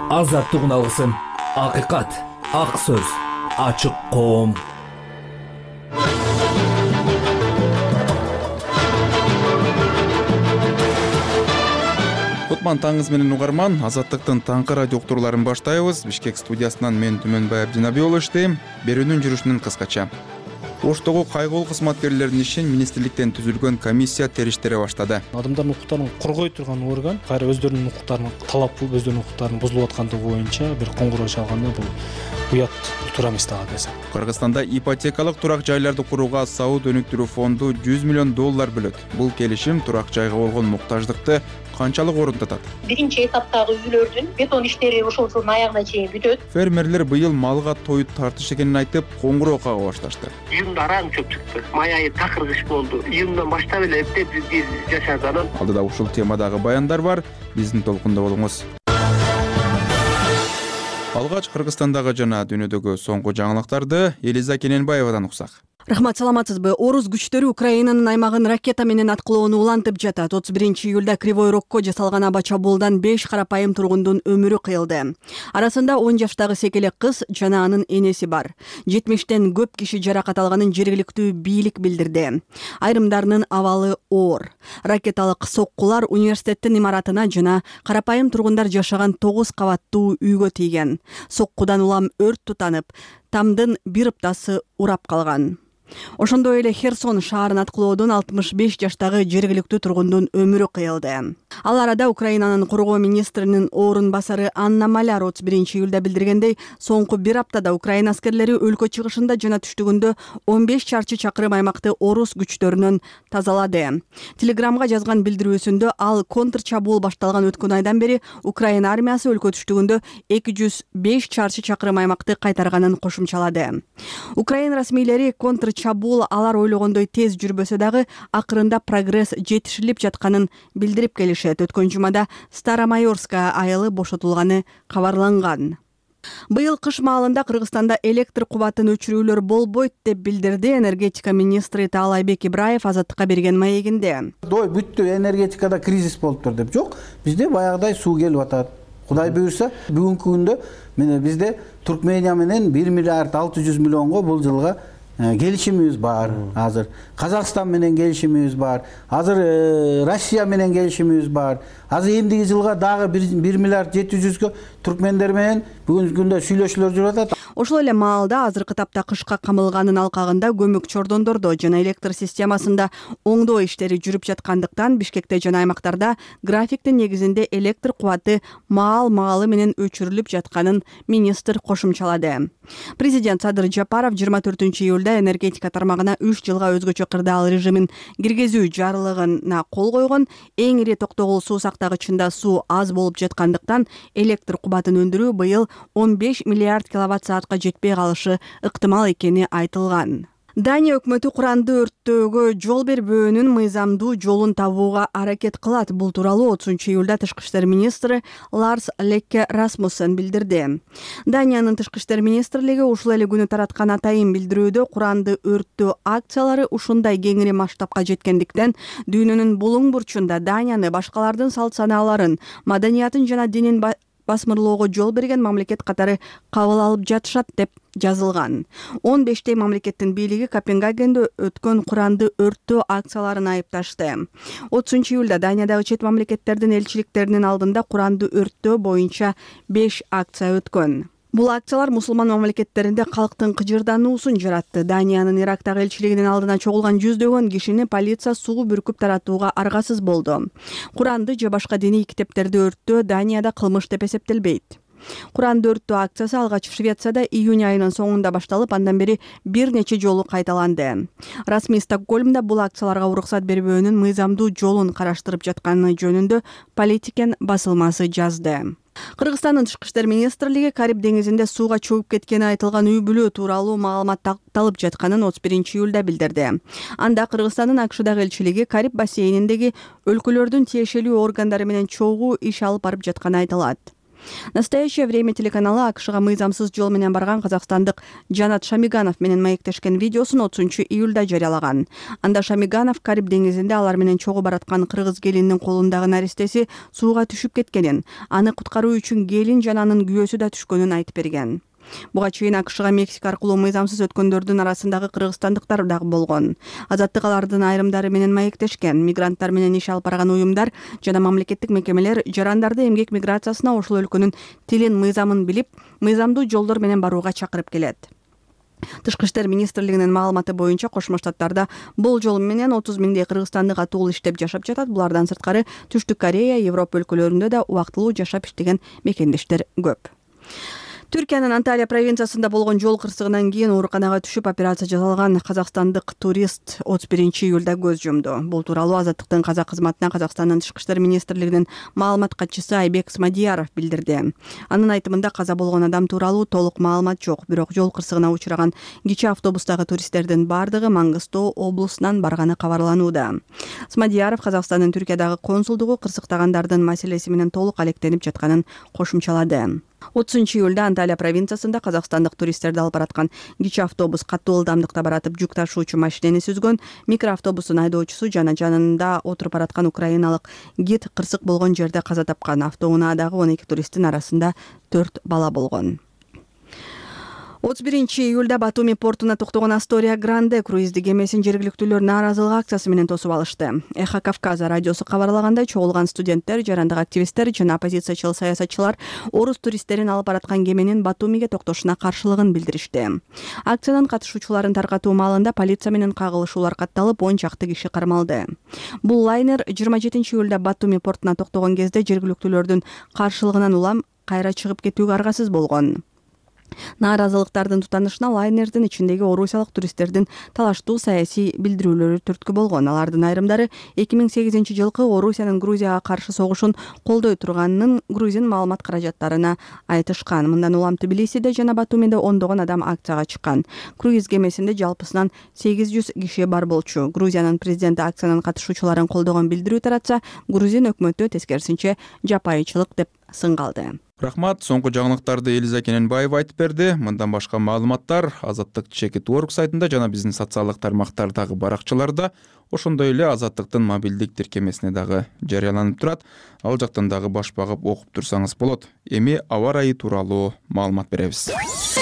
Азаттыгын алгысың. Акыйкат, ак сөз, ачык коом. Кутман таңыз менен угарман, Азаттыктын таңкы радио уктурууларын баштайбыз. Бишкек студиясынан мен Түмөнбай Абдинабий болуп иштейм. Берүүнүн жүрүшүнөн кыскача. Оштогу кайгылуу кызматкерлердин ишин министрликтен түзүлгөн комиссия териштире баштады. Адамдардын укуктарын коргой турган орган кайра өздөрүнүн укуктарын талап кылып, өздөрүнүн укуктарын бузулуп аткандыгы боюнча бир коңгуроо чалганда бул уят туура эмес да десем. Кыргызстанда ипотекалык турак жайларды курууга Сауд өнүктүрүү фонду $100 миллион бөлөт. Бул келишим турак жайга болгон муктаждыкты канчалык орундатат? Биринчи этаптагы үйлөрдүн бетон иштери ушул жылдын аягына чейин бүтөт. Фермерлер быйыл малга тоюп тартыш экенин айтып, коңгуроо кага башташты. Июнда араң чөп чыкты. Май айы такыр кыш болду. Июндан баштап эле эптеп бизге жашады. Алдыда ушул темадагы баяндар бар. Биздин толкунда болуңуз. Алгач Кыргызстандагы жана дүйнөдөгү соңку жаңылыктарды Элиза Кененбаевадан уксак. Рахмат, саламатсызбы? Орус күчтөрү Украинанын аймагын ракета менен аткылоону улантып жатат. 31-июлда Кривой Рогко жасалган аба чабуулдан 5 карапайым тургундун өмүрү кыйылды. Арасында 10 жаштагы секелек кыз жана анын энеси бар. 70тен көп киши жаракат алганын жергиликтүү бийлик билдирди. Айрымдарынын абалы оор. Ракеталык соккулар университеттин имаратына жана карапайым тургундар жашаган 9 кабаттуу үйгө тийген. Соккудан улам өрт тутанып, тамдын бир ыптасы урап калган. Ошондой эле Херсон шаарын аткылоодон 65 жаштагы жергиликтүү тургундун өмүрү кыйылды. Ал арада Украинанын коргоо министринин орун басары Анна Маляр 31-июлда билдиргендей, соңку бир аптада Украина аскерлери өлкө чыгышында жана түштүгүндө 15 чарчы чакырым аймакты орус күчтөрүнөн тазалады. Телеграмга жазган билдирүүсүндө ал контрчабуул башталган өткөн айдан бери Украина армиясы өлкө түштүгүндө 205 чарчы чакырым аймакты кайтарганын кошумчалады. Украина расмийлери чабуул алар ойлогондой тез жүрбөсө дагы акырында прогресс жетишилип жатканын билдирип келишет. Өткөн жумада Старомайорская айылы бошотулганы кабарланган. Быйыл кыш маалында Кыргызстанда электр кубатын өчүрүүлөр болбойт деп билдирди энергетика министри Таалайбек Ибраев Азаттыкка берген маегинде. Бүттү, энергетикада кризис болуптур деп. Жок, бизде баягыдай суу келип атат. Кудай буйрса, бүгүнкү күндө мына бизде Туркмения менен 1 миллиард 600 миллионго бул жылга келишимибиз бар. Азыр Казакстан менен келишимибиз бар. Азыр Россия менен келишимибиз бар. Азыр эмдиги жылга дагы 1 миллиард 700гө туркмендер менен бүгүнкү күндө сүйлөшүүлөр жүрүп атат. Ошол эле маалда азыркы тапта кышка камылганын алкагында көмөк чордондордо жана электр системасында оңдоо иштери жүрүп жаткандыктан Бишкекте жана аймактарда графиктин негизинде электр кубаты маал-маалы менен өчүрүлүп жатканын министр кошумчалады. Президент Садыр Жапаров 24-июлда энергетика тармагына 3 жылга өзгөчө кырдаал режимин киргизүү жарлыгына кол койгон. Эң ири токтогул суу сактагычында суу аз болуп жаткандыктан электр кубатын өндүрүү быйыл 15 миллиард киловатт-саатка жетпей калышы ыктымал экени айтылган. Дания өкмөтү куранды өрттөөгө жол бербөөнүн мыйзамдуу жолун табууга аракет кылат. Бул тууралуу 30-июлда тышкы иштер министри Ларс Лекке Расмуссен билдирди. Даниянын тышкы иштер министрлиги ушул эле күнү тараткан атайын билдирүүдө куранды өрттөө акциялары ушундай кеңири масштабка жеткендиктен дүйнөнүн булуң бурчунда Данияны башкалардын салт санааларын, маданиятын жана динин басмырлоого жол берген мамлекет катары кабыл алып жатышат деп жазылган. 15 мамлекеттин бийлиги Копенгагенде өткөн куранды өрттөө акцияларын айыпташты. 30-июлда Даниядагы чет мамлекеттердин элчиликтеринин алдында куранды өрттөө боюнча 5 акция өткөн. Бул акциялар мусулман мамлекеттеринде калктын кыжырдануусун жаратты. Даниянын Ирактагы элчилигинин алдына чогулган жүздөгөн кишини полиция суу бүркүп таратууга аргасыз болду. Куранды же башка диний китептерди өрттөө Данияда кылмыш деп эсептелбейт. Куранды өрттөө акциясы алгач Швецияда июнь айынын соңунда башталып, андан бери бир нече жолу кайталанды. Расмий Стокгольмда бул акцияларга уруксат бербөөнүн мыйзамдуу жолун караштырып жатканы жөнүндө Политикен басылмасы жазды. Кыргызстандын тышкы иштер министрлиги Кариб деңизинде сууга чөгүп кеткени айтылган үй бүлө тууралуу маалымат такталып жатканын 31-июлда билдирди. Анда Кыргызстандын АКШдагы элчилиги Кариб бассейниндеги өлкөлөрдүн тиешелүү органдары менен чогуу иш алып барып жатканы айтылат. Настоящее время телеканалы АКШга мыйзамсыз жол менен барган казакстандык Жанат Шамиганов менен маектешкен видеосун 30 июлда жарыялаган. Анда Шамиганов Кариб деңизинде алар менен чогуу бараткан кыргыз келининин колундагы наристеси сууга түшүп кеткенин, аны куткаруу үчүн келин жана анын күйөөсү да түшкөнүн айтып берген. Буга чейин АКШга Мексика аркылуу мыйзамсыз өткөндөрдүн арасындагы кыргызстандыктар дагы болгон. Азаттык алардын айрымдары менен маектешкен. Мигранттар менен иш алып барган уюмдар жана мамлекеттик мекемелер жарандарды эмгек миграциясына ошол өлкөнүн тилин, мыйзамын билип, мыйзамдуу жолдор менен барууга чакырып келет. Тышкы иштер министрлигинин маалыматы боюнча Кошмо Штаттарда бул жол менен 30 миңдей кыргызстандык атуул иштеп жашап жатат. Булардан сырткары Түштүк Корея, Европа өлкөлөрүндө да убактылуу жашап иштеген мекендештер көп. Түркиянын Анталия провинциясында болгон жол кырсыгынан кийин ооруканага түшүп операция жасалган казакстандык турист 31 июлда көз жумду. Бул тууралуу Азаттыктын казак кызматына Казакстандын Тышкы иштер министрлигинин маалымат катчысы Айбек Смадияров билдирди. Анын айтымында каза болгон адам тууралуу толук маалымат жок, бирок жол кырсыгына учураган кичи автобустагы туристтердин бардыгы Мангыстоо облусунан барганы кабарланууда. Смадияров Казакстандын Түркиядагы консулдугу кырсыктагандардын маселеси менен толук алектенип жатканын кошумчалады. 30 июлда Анталия провинциясында казакстандык туристтерди алып бараткан кичи автобус катуу ылдамдыкта баратып жүк ташуучу машинени сүзгөн. Микроавтобустун айдоочусу жана жанында отуруп бараткан украиналык гид кырсык болгон жерде каза тапкан. Автоунаадагы 12 туристтин арасында 4 бала болгон. 31 июлда Батуми портуна токтогон Астория Гранде круиздик кемесин жергиликтүүлөр нааразылык акциясы менен тосуп алышты. Эхо Кавказа радиосу кабарлагандай, чогулган студенттер, жарандык активисттер жана оппозициячыл саясатчылар орус туристтерин алып бараткан кеменин Батумиге токтошуна каршылыгын билдиришти. Акциянын катышуучуларын таркатуу маалында полиция менен кагылышуулар катталып, 10 чакты киши кармалды. Бул лайнер 27 июлда Батуми портуна токтогон кезде жергиликтүүлөрдүн каршылыгынан улам кайра чыгып кетүүгө аргасыз болгон. Нааразылыктардын тутанышына лайнердин ичиндеги орусиялык туристтердин талаштуу саясий билдирүүлөрү түрткү болгон. Алардын айрымдары 2008 жылкы Орусиянын Грузияга каршы согушун колдой турганын грузин маалымат каражаттарына айтышкан. Мындан улам Тбилисиде жана Батумиде ондогон адам акцияга чыккан. Круиз кемесинде жалпысынан 800 киши бар болчу. Грузиянын президенти акциянын катышуучуларын колдогон билдирүү таратса, грузин өкмөтү тескерисинче жапайычылык деп сынгалды. Рахмат, соңку жаңылыктарды Элиза Кененбаева айтып берди. Мындан башка маалыматтар Азаттык @org сайтында жана биздин социалдык тармактардагы баракчаларда, ошондой эле Азаттыктын мобилдик тиркемесине дагы жарыяланып турат. Ал жактан дагы баш багып окуп турсаңыз болот. Эми аба ырайы тууралуу маалымат беребиз.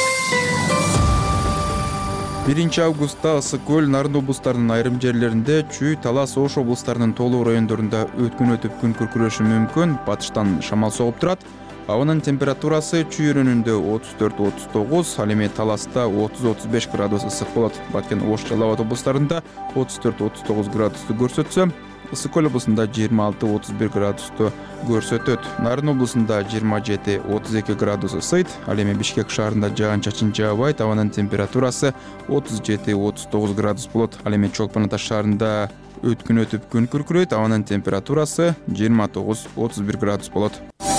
1 августта Ысык көл, Нарын облустарынын айрым жерлеринде, Чүй, Талас, Ош облустарынын толуу райондорунда өткөн өтүп күн күркүрөшү мүмкүн. Батыштан шамал согуп турат. Абанын температурасы Чүй районунда 34-39, ал эми Таласта 30-35 градус ысык болот. Баткен, Ош, Жалал Абад облустарында 34-39 градусту көрсөтсө, Ысык көл облусунда 26-31 градусту көрсөтөт. Нарын облусунда 27-32 градус ысыйт. Ал эми Бишкек шаарында жаан-чачын жаабайт. Абанын температурасы 37-39 градус болот. Ал эми Чолпон Ата шаарында өткөн өтүп күн күркүрөйт. Абанын температурасы 29-31 градус болот.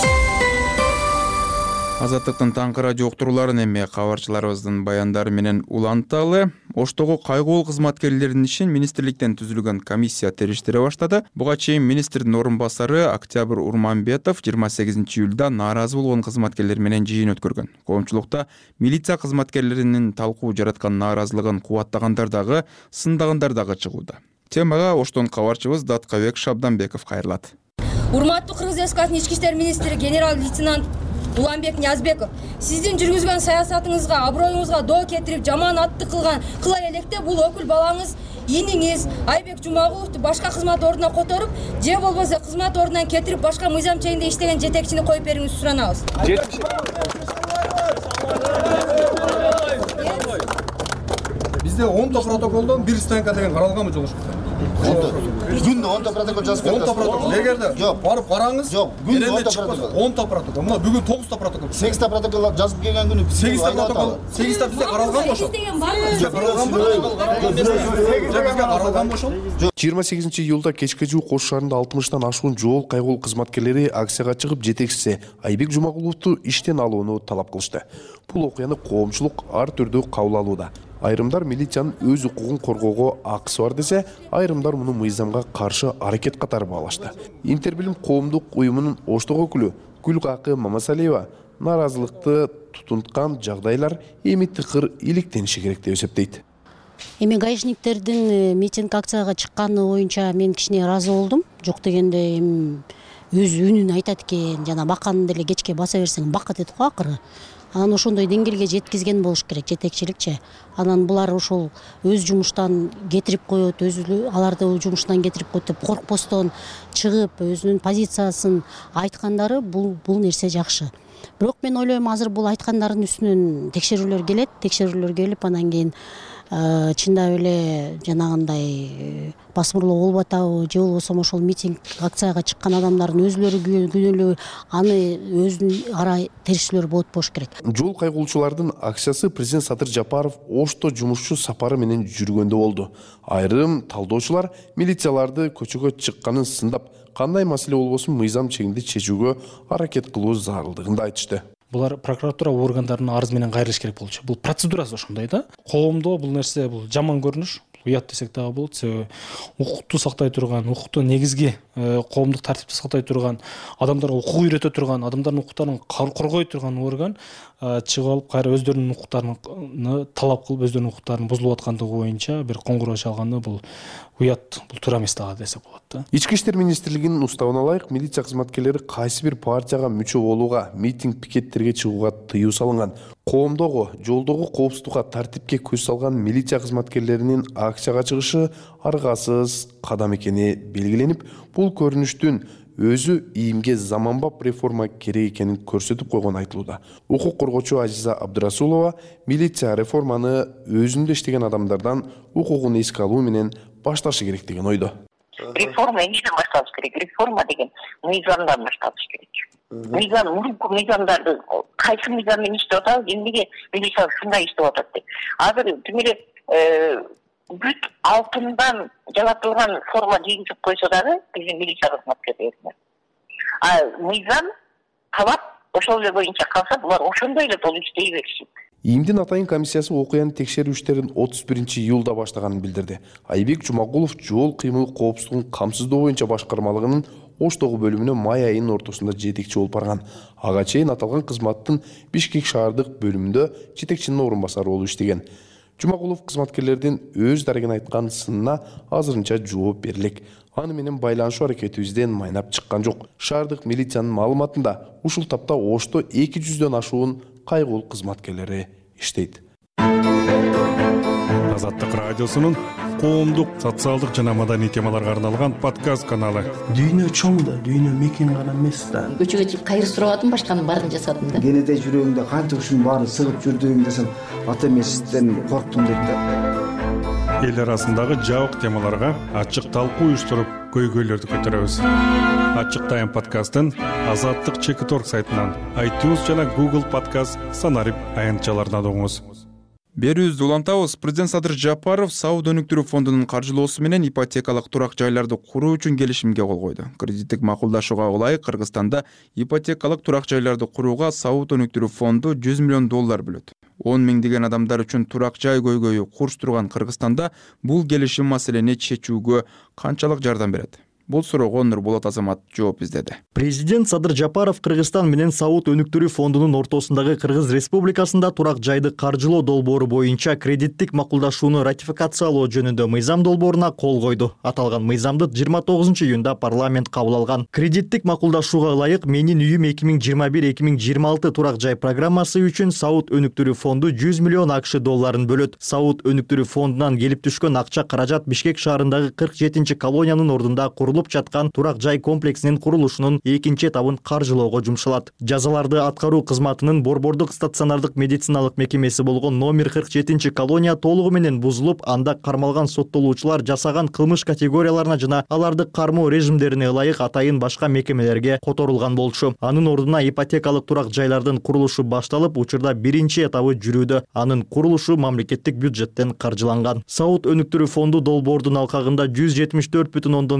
Азаттыктын таңкы радио уктурууларын эми кабарчыларыбыздын баяндары менен уланталы. Оштогу кайгуул кызматкерлердин ишин министрликтен түзүлгөн комиссия териштире баштады. Буга чейин министрдин орун басары Октябрь Урманбетов 28 июлда нааразы болгон кызматкерлер менен жыйын өткөргөн. Коомчулукта милиция кызматкерлеринин талкуу жараткан нааразылыгын кубаттагандар дагы, сындагандар дагы чыгууда. Темага Оштон кабарчыбыз Даткабек Шабданбеков кайрылат. Урматтуу Кыргыз Республикасынын ички иштер министри генерал-лейтенант Уланбек Ниязбеков, сиздин жүргүзгөн саясатыңызга, аброюңузга доо кетирип, жаман атты кыла электе бул өкүл балаңыз, иниңиз Айбек Жумагуловду башка кызмат ордуна которуп, же болбосо кызмат ордунан кетирип, башка мыйзам чегинде иштеген жетекчини коюп берүүңүздү суранабыз. Бизде 10 протоколдон 1 станка деген каралганбы жолдош? Күндө 10 протокол жазып бердик. 10 протокол. Эгерде барып караңыз, жок, күндө 10 протокол. 10 протокол. Мына бүгүн 9 протокол. 8 протокол жазып келген күнү 8 протокол. 8 бизде каралганбы ошо? Каралганбы ошо? 28 июлда кечке жуук Ош шаарында 60тан ашуун жол кайгуул кызматкерлери акцияга чыгып, жетекчиси Айбек Жумагуловду иштен алууну талап кылышты. Бул окуяны коомчулук ар түрдүү кабыл алууда. Айрымдар милициянын өз укугун коргоого акысы бар десе, айрымдар муну мыйзамга каршы аракет катары баалашты. Интербилим коомдук уюмунун Оштог өкүлү Гүлкакы Мамасалиева нааразылыкты тутунткан жагдайлар эми тыкыр иликтениши керек деп эсептейт. Эми гаишниктердин митинг акцияга чыкканы боюнча мен кичине ыраазы болдум. Жок дегенде эми өз үнүн айтат экен, жана баканы деле кечке баса берсең бакат эт го акыры. Анан ошондой деңгээлге жеткизген болуш керек жетекчиликчи. Анан булар ошол өз жумуштан кетирип коет, аларды жумуштан кетирип коет деп коркпостон чыгып өзүнүн позициясын айткандары бул нерсе жакшы. Бирок мен ойлойм, азыр бул айткандардын үстүнөн текшерүүлөр келет, текшерүүлөр келип анан кийин чындап эле жанагындай басмырлоо болуп атабы же болбосо ошол митинг акцияга чыккан адамдардын өзүлөрү күнөөлүү, аны өзүнүн ара териштирүүлөр болот болуш керек. Жол кайгылуучулардын акциясы президент Садыр Жапаров Ошто жумушчу сапары менен жүргөндө болду. Айрым талдоочулар милицияларды көчөгө чыкканын сындап, кандай маселе болбосун мыйзам чегинде чечүүгө аракет кылуу зарылдыгын айтышты. Булар прокуратура органдарына арыз менен кайрылыш керек болчу. Бул процедурасы ошондой да. Коомдо бул нерсе бул жаман көрүнүш, уят десек дагы болот. Себеби укукту сактай турган, укукту негизги коомдук тартипти сактай турган, адамдарга укук үйрөтө турган, адамдардын укуктарын коргой турган орган чыгып алып кайра өздөрүнүн укуктарын талап кылып, өздөрүнүн укуктарынын бузулуп аткандыгы боюнча бир коңгуроо чалганы бул уят, бул туура эмес дагы десек болот да. Ички иштер министрлигинин уставына ылайык милиция кызматкерлери кайсы бир партияга мүчө болууга, митинг пикеттерге чыгууга тыюу салынган. Коомдогу, жолдогу коопсуздукка, тартипке көз салган милиция кызматкерлеринин акцияга чыгышы аргасыз кадам экени белгиленип, бул көрүнүштүн өзү ийимге заманбап реформа керек экенин көрсөтүп койгон айтылууда. Укук коргоочу Азиза Абдырасулова милиция реформаны өзүндө иштеген адамдардан укугун эске алуу менен башташы керек деген ойдо. Реформа эмнеден башталыш керек? Реформа деген мыйзамдан башталыш керек. Мыйзам, мурунку мыйзамдарды кайсы мыйзам менен иштеп атабыз, эмнеге милиция ушундай иштеп атат деп. Азыр тим эле бүт алтындан жаратылган форма кийгизип койсо дагы биздин милиция кызматкерлерине. Мыйзам талап ошол эле боюнча калса, булар ошондой эле болуп иштей беришет. ИИМдин атайын комиссиясы окуянын текшерүү иштерин 31-июлда баштаганын билдирди. Айбек Жумагулов жол кыймыл коопсуздугун камсыздоо боюнча башкармалыгынын Оштогу бөлүмүнө май айынын ортосунда жетекчи болуп барган. Ага чейин аталган кызматтын Бишкек шаардык бөлүмүндө жетекчинин орун басары болуп иштеген. Жумагулов кызматкерлердин өз дарегин айткан сынына азырынча жооп берилек. Аны менен байланышуу аракетибизден майнап чыккан жок. Шаардык милициянын маалыматында ушул тапта Ошто 200дөн ашуун кайгылуу кызматкерлери иштейт. Азаттык радиосунун коомдук, социалдык жана маданий темаларга арналган подкаст каналы. Дүйнө чоң да, дүйнө мекен гана эмес да. Көчөгө чыгып кайры сурабадым, башканын баарын жасадым да. Кенеде жүрөгүңдө канча ушунун баары сыгып жүрдүң десем, ата эмесизден корктум дейт да. Эл арасындагы жабык темаларга ачык талкуу уюштуруп, көйгөйлөрдү көтөрөбүз. Ачык Тайм подкастын Азаттык Чекиторг сайтынан, iTunes жана Google Podcast санарип аянтчаларынан угуңуз. Берүүбүздү улантабыз. Президент Садыр Жапаров Саут өнүктүрүү фондунун каржылоосу менен ипотекалык турак жайларды куруу үчүн келишимге кол койду. Кредиттик макулдашууга ылайык Кыргызстанда ипотекалык турак жайларды курууга Саут өнүктүрүү фонду $100 миллион бөлөт. 10 миңдеген адамдар үчүн турак жай көйгөйү курс турган Кыргызстанда бул келишим маселени чечүүгө канчалык жардам берет? Бул суроого Нурболот Азамат жооп издеди. Президент Садыр Жапаров Кыргызстан менен Саут өнүктүрүү фондунун ортосундагы Кыргыз Республикасында турак жайды каржылоо долбоору боюнча кредиттик макулдашууну ратификациялоо жөнүндө мыйзам долбооруна кол койду. Аталган мыйзамды 29-июнда парламент кабыл алган. Кредиттик макулдашууга ылайык Менин үйүм 2021-2026 турак жай программасы үчүн Саут өнүктүрүү фонду $100 миллион бөлөт. Саут өнүктүрүү фондунан келип түшкөн акча каражат Бишкек шаарындагы 47-чи колониянын ордунда курулуп жаткан турак жай комплексинин курулушунун экинчи этабын каржылоого жумшалат. Жазаларды аткаруу кызматынын борбордук стационардык медициналык мекемеси болгон номер 47-чи колония толугу менен бузулуп, анда кармалган соттолуучулар жасаган кылмыш категорияларына жана аларды кармоо режимдерине ылайык атайын башка мекемелерге которулган болчу. Анын ордуна ипотекалык турак жайлардын курулушу башталып, учурда биринчи этабы жүрүүдө. Анын курулушу мамлекеттик бюджеттен каржыланган. Саут өнүктүрүү фонду долбоордун алкагында 174,5 миң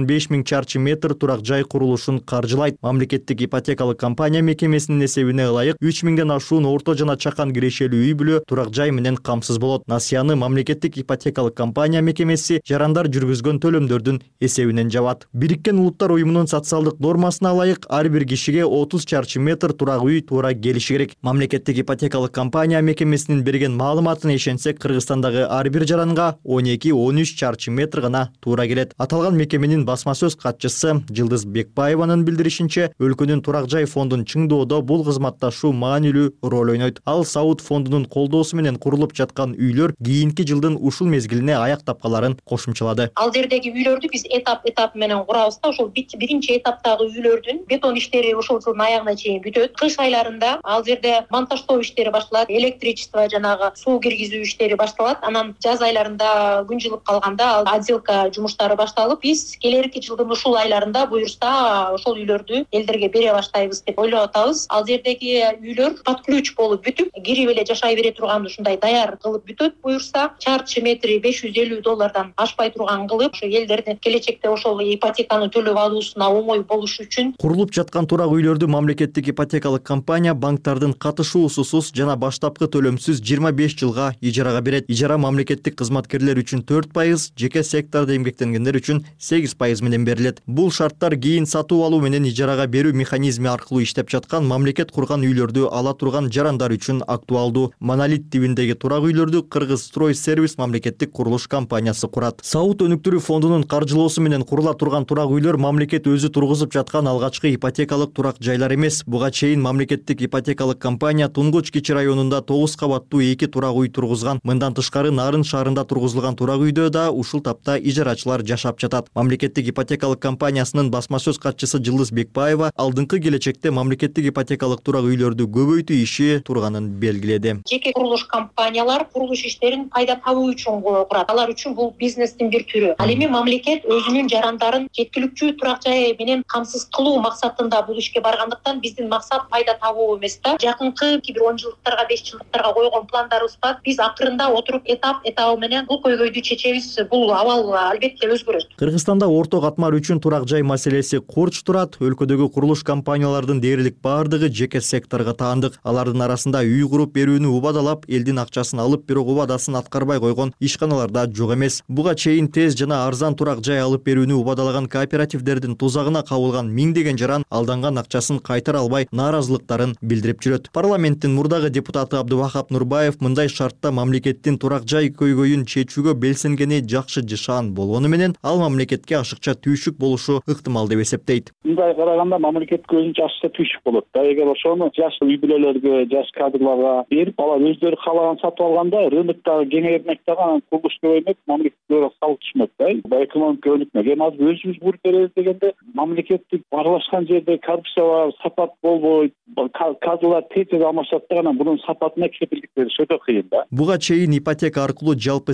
чарчы метр турак жай курулушун каржылайт. Мамлекеттик ипотекалык компания мекемесинин эсебине ылайык 3000ден ашуун орто жана чакан кирешелүү үй бүлө турак жай менен камсыз болот. Насыяны мамлекеттик ипотекалык компания мекемеси жарандар жүргүзгөн төлөмдөрдүн эсебинен жабат. Бириккен Улуттар уюмунун социалдык нормасына ылайык ар бир кишиге 30 чарчы метр турак үй туура келиши керек. Мамлекеттик ипотекалык компания мекемесинин берген маалыматына ишенсек, Кыргызстандагы ар бир жаранга 12-13 чарчы метр гана туура келет. Аталган мекеменин басма сөз катчысы Жылдыз Бекбаеванын билдиришинче, өлкөнүн турак жай фондун чыңдоодо бул кызматташуу маанилүү роль ойнойт. Ал Сауд фондунун колдоосу менен курулуп жаткан үйлөр кийинки жылдын ушул мезгилине аяк тапкаларын кошумчалады. Ал жердеги үйлөрдү биз этап менен курабыз да, ошол биринчи этаптагы үйлөрдүн бетон иштери ушул жылдын аягына чейин бүтөт. Кыш айларында ал жерде монтаждоо иштери башталат, электричество жанагы суу киргизүү иштери башталат. Анан жаз айларында күн жылып калганда ал отделка жумуштары башталып, биз келерки жылдын ушул айларында буюрса ошол үйлөрдү элдерге бере баштайбыз деп ойлоп атабыз. Ал жердеги үйлөр под ключ болуп бүтүп, кирип эле жашай бере турган ушундай даяр кылып бүтөт. Буюрса чарчы метри $550 ашпай турган кылып, ошо элдердин келечекте ошол ипотеканы төлөп алуусуна оңой болуш үчүн курулуп жаткан турак үйлөрдү мамлекеттик ипотекалык компания банктардын катышуусусуз жана баштапкы төлөмсүз 25 жылга ижарага берет. Ижара мамлекеттик кызматкерлер үчүн 4%, жеке сектордо эмгектенгендер үчүн 8% менен берилет. Бул шарттар кийин сатуу алуу менен ижарага берүү механизми аркылуу иштеп жаткан мамлекет курган үйлөрдү ала турган жарандар үчүн актуалдуу. Монолит тибиндеги турак үйлөрдү Кыргыз Строй Сервис мамлекеттик курулуш компаниясы курат. Сауд өнүктүрүү фондунун каржылоосу менен курула турган турак үйлөр мамлекет өзү тургузуп жаткан алгачкы ипотекалык турак жайлар эмес. Буга чейин мамлекеттик ипотекалык компания Тунгуч Кичи районунда 9 кабаттуу 2 турак үй тургузган. Мындан тышкары Нарын шаарында тургузулган турак үйдө да ушул тапта ижарачылар жашап жатат. Мамлекеттик ипотекалык компаниясынын басма сөз катчысы Жылдыз Бекбаева алдыңкы келечекте мамлекеттик ипотекалык турак үйлөрдү көбөйтүү иши турганын белгиледи. Жеке курулуш компаниялар курулуш иштерин пайда табуу үчүн курат. Алар үчүн бул бизнестин бир түрү. Ал эми мамлекет өзүнүн жарандарын жеткиликтүү турак жай менен камсыз кылуу максатында бул ишке баргандыктан биздин максат пайда табуу эмес да. Жакынкы бир 10 жылдыктарга 5 жылдыктарга койгон пландарыбыз бар. Биз акырында отуруп этап менен бул көйгөйдү чечебиз. Бул абал албетте өзгөрөт. Кыргызстанда орто катмар үчүн турак жай маселеси курч турат. Өлкөдөгү курулуш компаниялардын дээрлик бардыгы жеке секторго таандык. Алардын арасында үй куруп берүүнү убадалап, элдин акчасын алып, бирок убадасын аткарбай койгон ишканаларда жок эмес. Буга чейин тез жана арзан турак жай алып берүүнү убадалаган кооперативдердин тузагына кабылган миңдеген жаран алданган акчасын кайтара албай нааразылыктарын билдирип жүрөт. Парламенттин мурдагы депутаты Абдувахап Нурбаев мындай шартта мамлекеттин турак жай көйгөйүн чечүүгө белсенгени жакшы жышаан болгону менен ал мамлекетке ашыкча түйшүк болушу ыктымал деп эсептейт. Мындай караганда мамлекетке өзүнчө ашыкча түйшүк болот да. Эгер ошону жаш үй бүлөлөргө, жаш кадрларга берип, алар өздөрү каалаган сатып алганда рыноктагы кеңеймек дагы, анан курулуш көбөймөк, мамлекетке салык түшмөк да. Бул экономика өнүкмөк. Эми азыр өзүбүз буйруп беребиз дегенде мамлекеттик аралашкан жерде коррупция бар, сапат болбойт, кадрлар тез алмашат да, анан бунун сапатына кепилдик бериш өтө кыйын да. Буга чейин ипотека аркылуу жалпы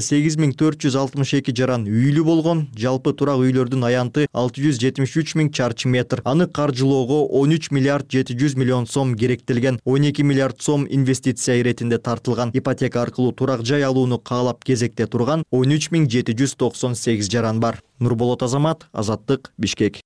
8462 жаран үйлүү болгон. Жалпы турак үйлөрдүн аянты 673 000 чарчы метр. Аны каржылоого 13 миллиард 700 миллион сом керектелген. 12 миллиард сом инвестиция иретинде тартылган. Ипотека аркылуу турак жай алууну каалап кезекте турган 13 798 жаран бар. Нурболот Азамат, Азаттык, Бишкек.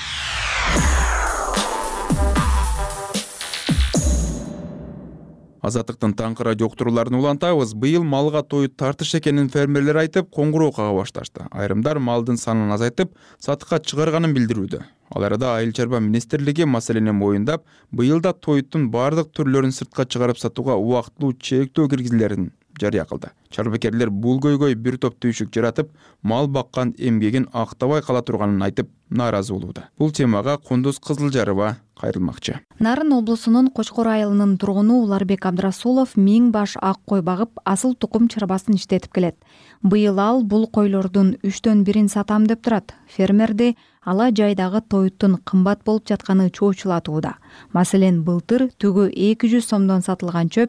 Азаттыктын таңкы радио уктурууларын улантабыз. Быйыл малга тоют тартыш экенин фермерлер айтып, коңгуроо кага башташты. Айрымдар малдын санын азайтып, сатыкка чыгарганын билдирүүдө. Ал арада Айыл чарба министрлиги маселени моюндап, быйыл да тоюттун бардык түрлөрүн сыртка чыгарып сатууга убактылуу чектөө киргизилерин жарыя кылды. Чарбакерлер бул көйгөй бир топ түйшүк жаратып, мал баккан эмгегин актабай кала турганын айтып, нааразы болууда. Бул темага Кундуз Кызылжарова кайрылмакчы. Нарын облусунун Кочкор айылынын тургуну Уларбек Абдрасулов 1000 баш ак кой багып, асыл тукум чарбасын иштетип келет. Быйыл ал бул койлордун 3төн 1-ин сатам деп турат. Фермерди ала жайдагы тоюттун кымбат болуп жатканы чоочулатууда. Маселен, былтыр түгү 200 сомдон сатылган чөп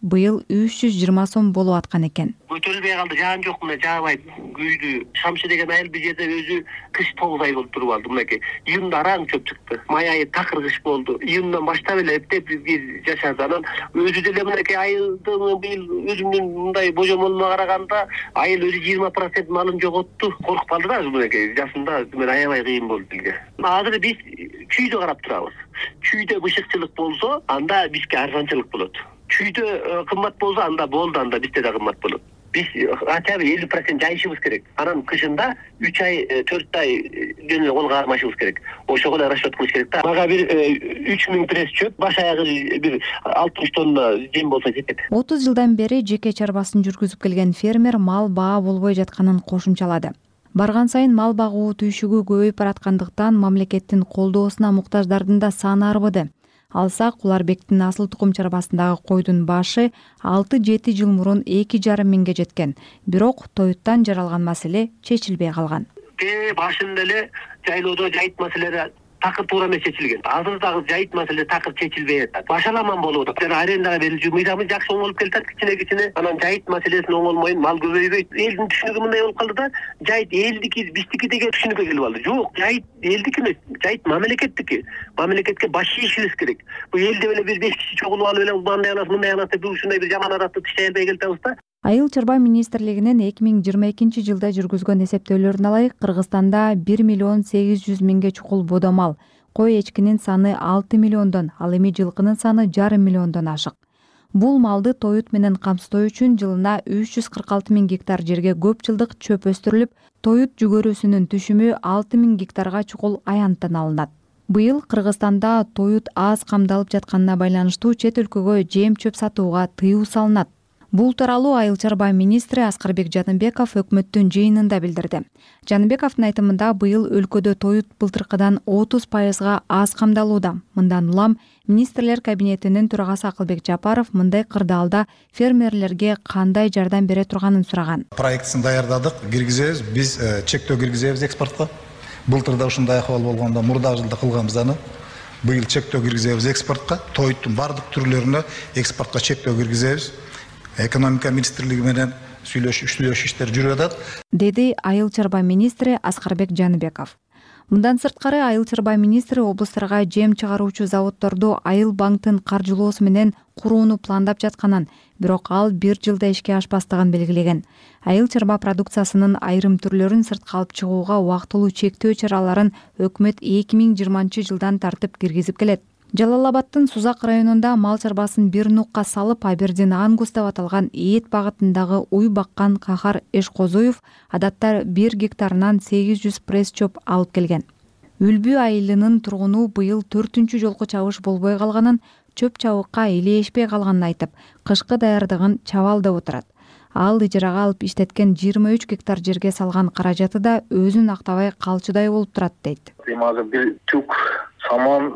быйыл 320 сом болуп аткан экен. Көтөрүлбөй калды, жаан жок, мына жаабайт, күйдү. Шамшы деген айыл бир жерде өзү кыш 9 ай болуп туруп алды. Мынакей июнда араң чөп чыкты. Май айы такыр кыш болду. Июндан баштап эле эптеп бизге жашады. Анан өзү деле мынакей айылдын быйыл өзүмдүн мындай божомолума караганда айыл өзү 20% малын жоготту. Коркуп калды да мынакей жасында мен аябай кыйын болду бизге. Азыр биз чүйдө карап турабыз. Чүйдө бышыкчылык болсо, анда бизге арзанчылык болот. Чүйдө кымбат болсо, анда болду, анда бизде да кымбат болот. Биз хотя бы 50% жайышыбыз керек. Анан кышында 3 ай, 4 ай жөн эле колго кармашыбыз керек. Ошого эле расчет кылыш керек да. Мага бир 3000 пресс чөп, баш аягы бир 60 тонна жем болсо жетет. 30 жылдан бери жеке чарбасын жүргүзүп келген фермер мал баа болбой жатканын кошумчалады. Барган сайын мал багуу түйшүгү көбөйүп бараткандыктан мамлекеттин колдоосуна муктаждардын да саны арбыды. Алсак, Уларбектин асыл тукум чарбасындагы койдун башы 6-7 жыл мурун 2,5 миңге жеткен. Бирок тоюттан жаралган маселе чечилбей калган. Башында эле жайлоодо жайыт маселелери такыр туура эмес чечилген. Азыр дагы жайыт маселе такыр чечилбей атат. Башаламан болуп атат. Жана арендага берилүү мыйзамы жакшы оңолуп келатат, кичине. Анан жайыт маселесин оңолмойн, мал көбөйбөйт. Элдин түшүнүгү мындай болуп калды да, жайыт элдики, биздики деген түшүнүккө келип алды. Жок, жайыт элдики эмес, жайыт мамлекеттики. Мамлекетке баш ийишибиз керек. Бул элде эле бир 5 киши чогулуп алып эле мындай анасы бул ушундай бир жаман аратты тишей албай келатабыз да. Айыл чарба министрлигинин 2022 жылда жүргүзгөн эсептөөлөрүнө ылайык Кыргызстанда 1 миллион 800 миңге чукул бодомал, кой эчкинин саны 6 миллиондон, ал эми жылкынын саны 1,5 миллиондон ашык. Бул малды тоют менен камсыздоо үчүн жылына 346 миң гектар жерге көп жылдык чөп өстүрүлүп, тоют жүгөрүсүнүн түшүмү 6 миң гектарга чукул аянттан алынат. Быйыл Кыргызстанда тоют аз камдалып жатканына байланыштуу чет өлкөгө жем чөп сатууга тыюу салынат. Бул тууралуу Айыл чарба министри Аскарбек Жаныбеков өкмөттүн жыйынында билдирди. Жаныбековдун айтымында быйыл өлкөдө тоют былтыркыдан 30% аз камдалууда. Мындан улам министрлер кабинетинин төрагасы Акылбек Жапаров мындай кырдаалда фермерлерге кандай жардам бере турганын сураган. Проектин даярдадык, киргизебиз, биз чектөө киргизебиз экспортко. Былтырда ушундай акыбал болгондо мурдагы жылда кылганбыз аны. Быйыл чектөө киргизебиз экспортко, тоюттун бардык түрлөрүнө экспортко чектөө киргизебиз. Экономика министрлиги менен сүйлөшүү иштери жүрүп атат, деди Айыл чарба министри Аскарбек Жаныбеков. Мындан сырткары Айыл чарба министри облустарга жем чыгаруучу заводдорду Айыл банктын каржылоосу менен курууну пландап жатканын, бирок ал 1 жылда ишке ашпастыгын белгилеген. Айыл чарба продукциясынын айрым түрлөрүн сыртка алып чыгууга убактылуу чектөө чараларын өкмөт 2020 жылдан тартып киргизип келет. Жалал Абадтын Сузак районунда мал чарбасын бир нукка салып, Абердин Ангус деп аталган эт багытындагы уй баккан Кахар Эшкозуев адатта 1 гектарынан 800 пресс чөп алып келген. Үлбү айылынын тургуну быйыл 4-үнчү жолку чабыш болбой калганын, чөп чабыкка илешпей калганын айтып, кышкы даярдыгын чабалдап отурат. Ал ижарага алып иштеткен 23 гектар жерге салган каражаты да өзүн актабай калчудай болуп турат дейт. Азыр бир түк саман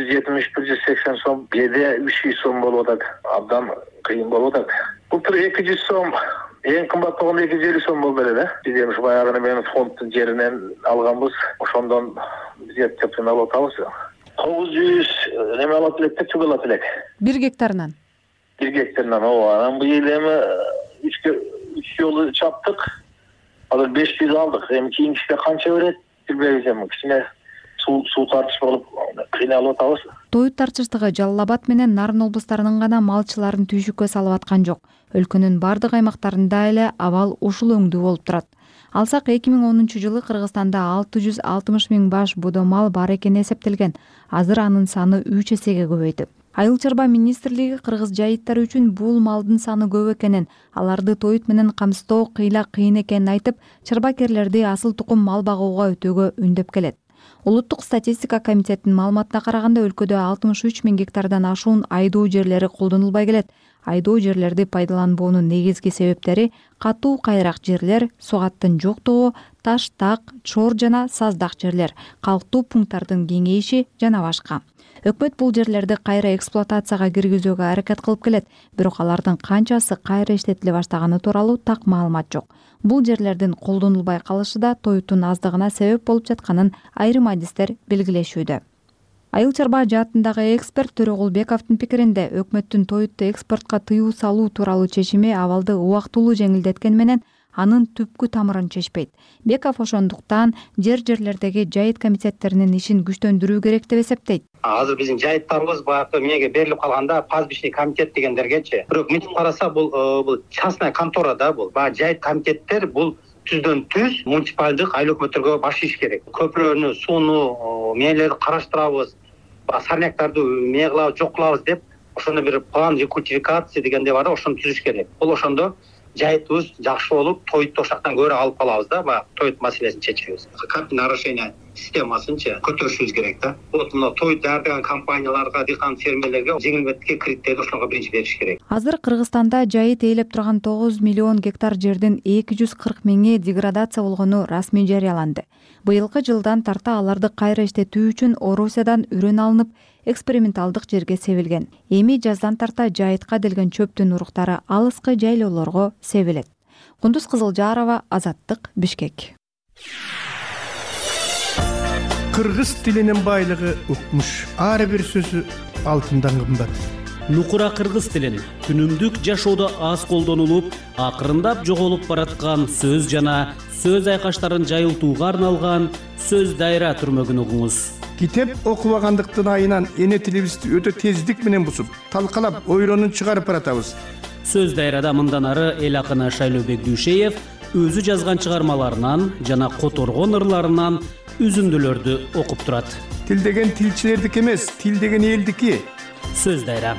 170-180 сом, кээде 300 сом болуп атат. Абдан кыйын болуп атат. Былтыр 200 сом, эң кымбат болгондо 250 сом болду эле да. Биз эми баягы менен фонддун жеринен алганбыз. Ошондон биз эптеп алып атабыз. 900 неме алып элек, түк алып элек. 1 гектарынан. 1 гектарынан, ооба. Анан быйыл эми 3 жолу чаптык. Азыр 500 алдык. Эми кийинкисине канча берет билбейбиз эми. Кичине суу тартыш болуп кыйналып атабыз. Тоют тарчыштыгы Жалал Абад менен Нарын облустарынын гана малчыларын түйшүккө салып аткан жок. Өлкөнүн бардык аймактарында эле абал ушул өңдүү болуп турат. Алсак 2010 жылы Кыргызстанда 660 миң баш бодомал бар экени эсептелген. Азыр анын саны 3 эсеге көбөйдү. Айыл чарба министрлиги кыргыз жайыттары үчүн бул малдын саны көп экенин, аларды тоют менен камсыздоо кыйын экенин айтып, чарбакерлерди асыл тукум мал багууга өтөөгө үндөп келет. Улуттук статистика комитетинин маалыматына караганда өлкөдө 63 миң гектардан ашуун айдоо жерлери колдонулбай келет. Айдоо жерлерди пайдаланбоонун негизги себептери катуу кайрак жерлер, сугаттын жоктугу, таш-так, чор жана саздак жерлер, калктуу пункттардын кеңейиши жана башка. Өкмөт бул жерлерди кайра эксплуатацияга киргизүүгө аракет кылып келет, бирок алардын канчасы кайра иштетиле баштаганы тууралуу так маалымат жок. Бул жерлердин колдонулбай калышы да тоюттун аздыгына себеп болуп жатканын айрым адистер белгилешүүдө. Айыл Чарба жаатындагы эксперт Төрөгулбековдун пикиринде өкмөттүн тоюту экспортко тыюу салуу тууралуу чечими абалды убактылуу жеңилдеткени менен анын түпкү тамырын чечпейт. Беков ошондуктан жерлердеги жайыт комитеттеринин ишин күчтөндүрүү керек деп эсептейт. Азыр биздин жайыттарыбыз баягы эмеге берилип калганда пастбищный комитет дегендергечи. Бирок мынтип караса бул частная контора да бул. Баягы жайыт комитеттер бул түздөн түз муниципалдык айыл өкмөттөргө баш иш керек. Көпүрөнү, сууну, мээлерди караштырабыз, сарняктарды эмне кылабыз, жок кылабыз деп ошондо бир план рекультивикация дегенде бар да, ошону түзүш керек. Бул ошондо жайытыбыз жакшы болуп, тойту ошактан көрө алып калабыз да, баягы тоют маселесин чечебиз. Капитальный орошение системасынчы көтөрүшүбүз керек да. Вот мына тоют даярдаган компанияларга, дыйкан фермерлерге жеңилдетке кредиттерди ошолорго биринчи бериш керек. Азыр Кыргызстанда жайыт ээлеп турган 9 миллион гектар жердин 240 миңи деградация болгону расмий жарыяланды. Быйылкы жылдан тарта аларды кайра иштетүү үчүн Орусиядан үрөн алынып, эксперименталдык жерге себилген. Эми жаздан тарта жайытка делген чөптүн уруктары алыскы жайлоолорго себилет. Кундуз Кызылжарова, Азаттык, Бишкек. Кыргыз тилинин байлыгы укмуш. Ар бир сөзү алтындан кымбат. Нукура кыргыз тилин күнүмдүк жашоодо аз колдонулуп, акырындап жоголуп бараткан сөз жана сөз айкаштарын жайылтууга арналган сөз дайра түрмөгүн угуңуз. Китеп окубагандыктын айынан эне тилибизди өтө тездик менен бусуп, талкалап, ойронун чыгарып баратабыз. Сөз дайрада мындан ары эл акыны Шайлообек Дүйшеев өзү жазган чыгармаларынан жана которгон ырларынан үзүндүлөрдү окуп турат. Тил деген тилчилердики эмес, тил деген элдики. Сөз дайра.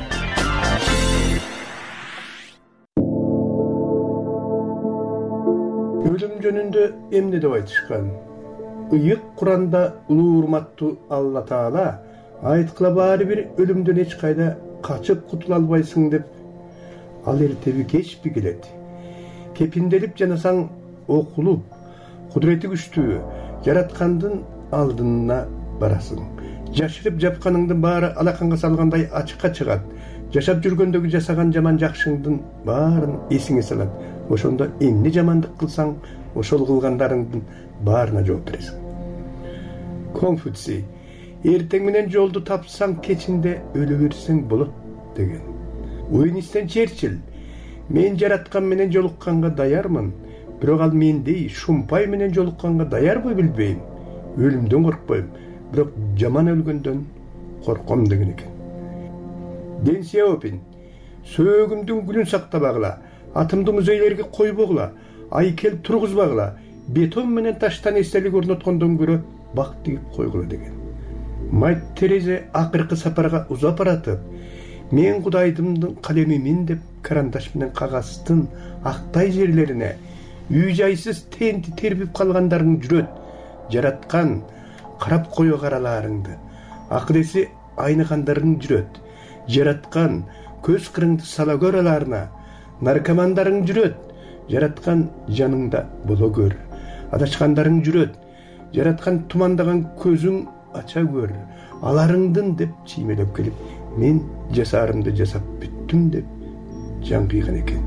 Өлүм жөнүндө эмне деп айтышкан? Ыйык Куранда улуу урматтуу Алла Таала айткыла баары бир өлүмдөн эч кайда качып кутула албайсың деп, ал эртеби кечпи келет. Кепинделип жанасаң окулуп, кудурети күчтүү жараткандын алдына барасың. Жашырып жапканыңдын баары алаканга салгандай ачыкка чыгат. Жашап жүргөндөгү жасаган жаман жакшыңдын баарын эсиңе салат. Ошондо эмне жамандык кылсаң, ошол кылгандарыңдын баарына жооп бересиң. Конфуций: эртең менен жолду тапсаң, кечинде өлө берсең болот деген. Уинстон Черчилль: мен жараткан менен жолукканга даярмын, бирок ал мендей шумпай менен жолукканга даярбы билбейм. Өлүмдөн коркпойм, бирок жаман өлгөндөн корком деген экен. Дэн Сяопин: сөөгүмдүн гүлүн сактабагыла, атымды музейлерге койбогула, айкел тургузбагыла, бетон менен таштан эстелик орноткондон көрө бак тигип койгула деген. Майт Терезе акыркы сапарга узап баратып, мен Кудайдымдын калемимин деп карандаш менен кагаздын актай жерлерине үй жайсыз тенти тербип калгандарың жүрөт. Жараткан карап кое караларыңды, акыреси айныгандарың жүрөт. Жараткан көз кырыңды сала көраларына, наркомандарың жүрөт. Жараткан жаныңда боло көр. Адашкандарың жүрөт. Жараткан тумандаган көзүң ача көр. Аларыңдын деп чиймелеп келип, мен жасарымды жасап бүттүм деп жан кыйган экен.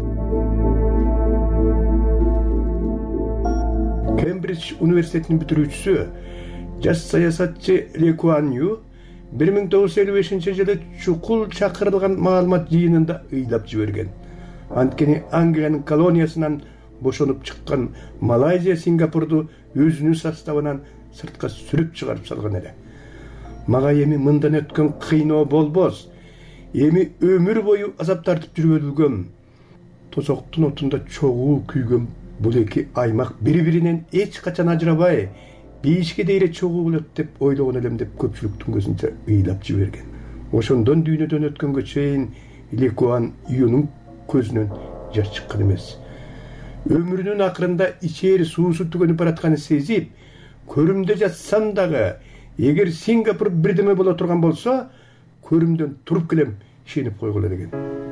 Кембридж университетинин бүтүрүүчүсү, жаш саясатчы Ли Куан Ю 1955 жылы чукул чакырылган маалымат жыйынында ыйлап жиберген. Анткени Англиянын колониясынан бошонуп чыккан Малайзия Сингапурду өзүнүн составынан сыртка сүрүп чыгарып салган эле. Мага эми мындан өткөн кыйноо болбос. Эми өмүр бою азап тартып жүрүп өлгөм. Тосоктун отунда чогуу күйгөн бул эки аймак бири-биринен эч качан ажырабай, бейишке дейре чогуу болот деп ойлогон элем деп көпчүлүктүн көзүнчө ыйлап жиберген. Ошондон дүйнөдөн өткөнгө чейин Ли Куан Юнун көзүнөн жаш чыккан эмес. Өмүрүнүн акырында ичери суусу түгөнүп баратканын сезип, көрүмдө жатсам дагы, эгер Сингапур бирдеме боло турган болсо, көрүмдөн туруп келем, ишенип койгула деген.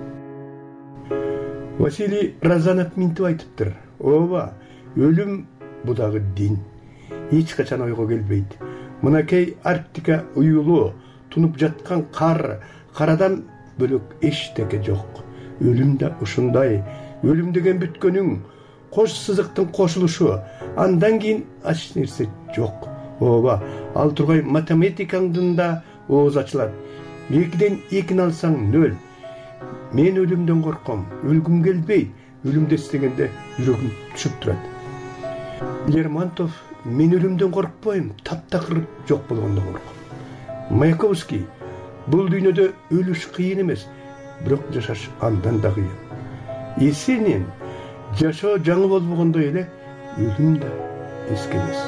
Василий Разанов минтип айтыптыр: ооба, өлүм бул дагы дин. Эч качан ойго келбейт. Мынакей Арктика уюлу, тунуп жаткан карадан бөлөк эчтеке жок. Өлүм да ушундай. Өлүм деген бүткөнүң, кош сызыктын кошулушу, андан кийин ач нерсе жок. Ооба, ал тургай математикаңдын да ооз ачылат. 2ден 2 алсаң 0. Мен өлүмдөн корком, өлгүм келбей, өлүмдү эстегенде жүрөгүм түшүп турат. Лермонтов мен өлүмдөн коркпойм, таптакыр жок болгондон корком. Маяковский бул дүйнөдө өлүш кыйын эмес, бирок жашаш андан да кыйын. Есенин жашоо жаңы болбогондой эле өлүм да эски эмес.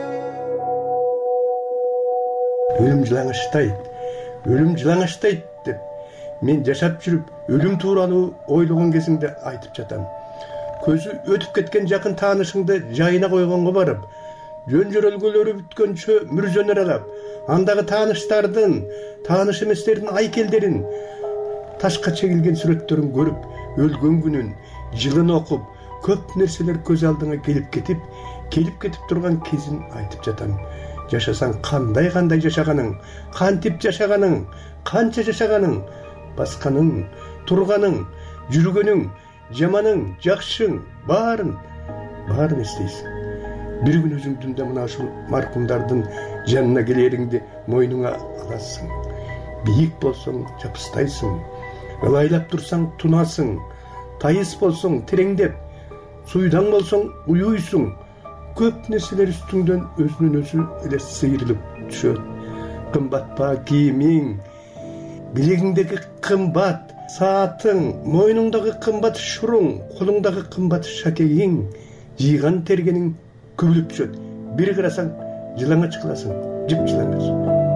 Өлүм жылаңаштайт деп мен жашап жүрүп өлүм тууралуу ойлогон кезиңде айтып жатам. Көзү өтүп кеткен жакын таанышыңды жайына койгонго барып, жөн жөрөлгөлөрү бүткөнчө мүрзөнөр аралап, андагы тааныштардын, тааныш эместердин айкелдерин, ташка чегилген сүрөттөрүн көрүп, өлгөн күнүн, жылын окуп, көп нерселер көз алдыңа келип кетип турган кезин айтып жатам. Жашасаң кандай жашаганың, кантип жашаганың, канча жашаганың, басканың, турганың, жүргөнүң, жаманың, жакшың, баарын эстейсиң. Бир күн өзүңдүн да мына ушул маркумдардын жанына келериңди мойнуңа аласың. Бийик болсоң жапыстайсың, ылайлап турсаң тунасың, тайыс болсоң тереңдеп, суйдаң болсоң уюйсуң. Көп нерселер үстүңдөн өзүнөн өзү эле сыйрылып түшөт. Кымбат па кийимиң, билегиңдеги кымбат саатың, мойнуңдагы кымбат шуруң, колуңдагы кымбат шакегиң, жыйган тергениң көбөлүп түшөт. Бир карасаң жылаңач кыласың, жыпжылаңач.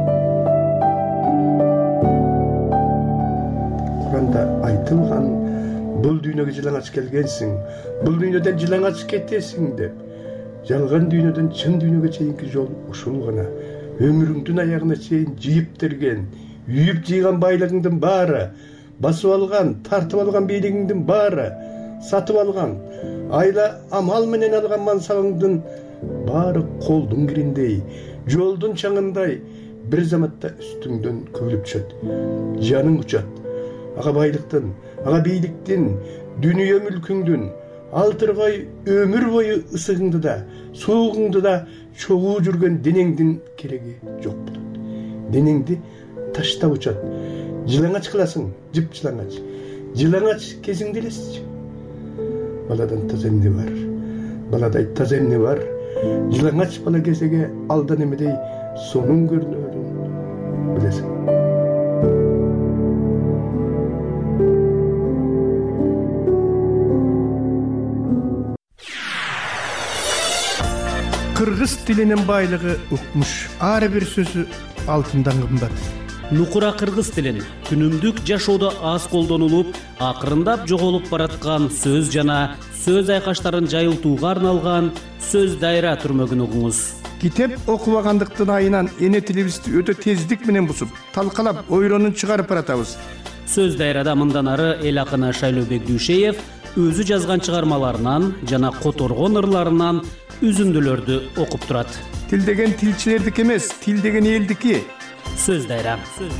Куранда айтылган, бул дүйнөгө жылаңач келгенсиң, бул дүйнөдөн жылаңач кетесиң деп. Жалган дүйнөдөн чын дүйнөгө чейинки жол ушул гана. Өмүрүңдүн аягына чейин жыйып терген, үйүп жыйган байлыгыңдын баары, басып алган, тартып алган бийлигиңдин баары, сатып алган, айла амал менен алган мансабыңдын баары колдун кириндей, жолдун чаңындай бир заматта үстүңдөн көбөлүп түшөт. Жаның учат. Ага байлыктын, ага бийликтин, дүнүйө мүлкүңдүн, алтыргай өмүр бою ысыгыңды да, суугуңду да чогуу жүргөн денеңдин кереги жок болот. Денеңди таштап учат. Жылаңач кыласың, жыпжылаңач. Жылаңач кезиңди элесичи. Баладан таза эмне бар? Баладай таза эмне бар? Жылаңач бала кезеге алдан эмедей сонун көрүнөрүн билесиң. Кыргыз тилинин байлыгы укмуш. Ар бир сөзү алтындан кымбат. Нукура кыргыз тилин күнүмдүк жашоодо аз колдонулуп, акырындап жоголуп бараткан сөз жана сөз айкаштарын жайылтууга арналган сөз дайра түрмөгүн угуңуз. Китеп окубагандыктын айынан эне тилибизди өтө тездик менен бусуп, талкалап, ойронун чыгарып баратабыз. Сөз дайрада мындан ары эл акыны Шайлообек Дүйшеев өзү жазган чыгармаларынан жана которгон ырларынан үзүндүлөрдү окуп турат. Тил деген тилчилердики эмес, тил деген элдики. Сөз дайра.